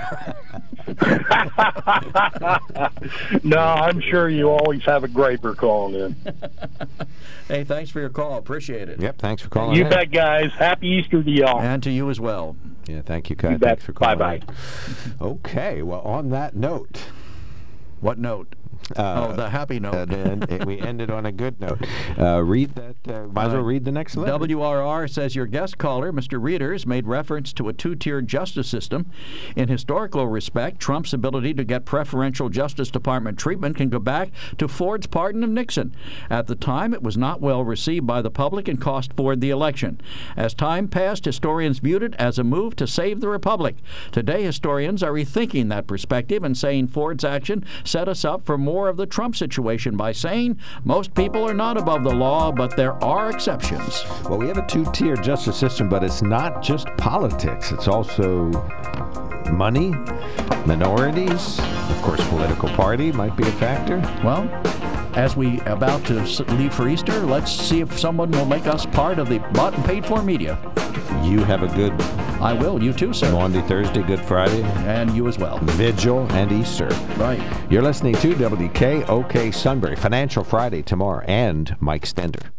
air. No, I'm sure you always have a griper calling in. Hey, thanks for your call. Appreciate it. Yep, thanks for calling in. You bet, guys. Happy Easter to y'all. And to you as well. Yeah, thank you, Kai. You bet. Thanks for calling. Bye-bye. Okay, well, on that note. What note? The happy note. And we ended on a good note. Read that. Might as well read the next letter. WRR says your guest caller, Mr. Readers, made reference to a two-tiered justice system. In historical respect, Trump's ability to get preferential Justice Department treatment can go back to Ford's pardon of Nixon. At the time, it was not well received by the public and cost Ford the election. As time passed, historians viewed it as a move to save the republic. Today, historians are rethinking that perspective and saying Ford's action set us up for more of the Trump situation by saying most people are not above the law, but there are exceptions. Well, we have a two-tier justice system, but it's not just politics. It's also money, minorities, of course, political party might be a factor. Well, as we about to leave for Easter, let's see if someone will make us part of the bought and paid for media. You have a good... I will. You too, sir. Maundy Thursday, Good Friday. And you as well. Vigil and Easter. Right. You're listening to WKOK Sunbury, Financial Friday tomorrow, and Mike Stender.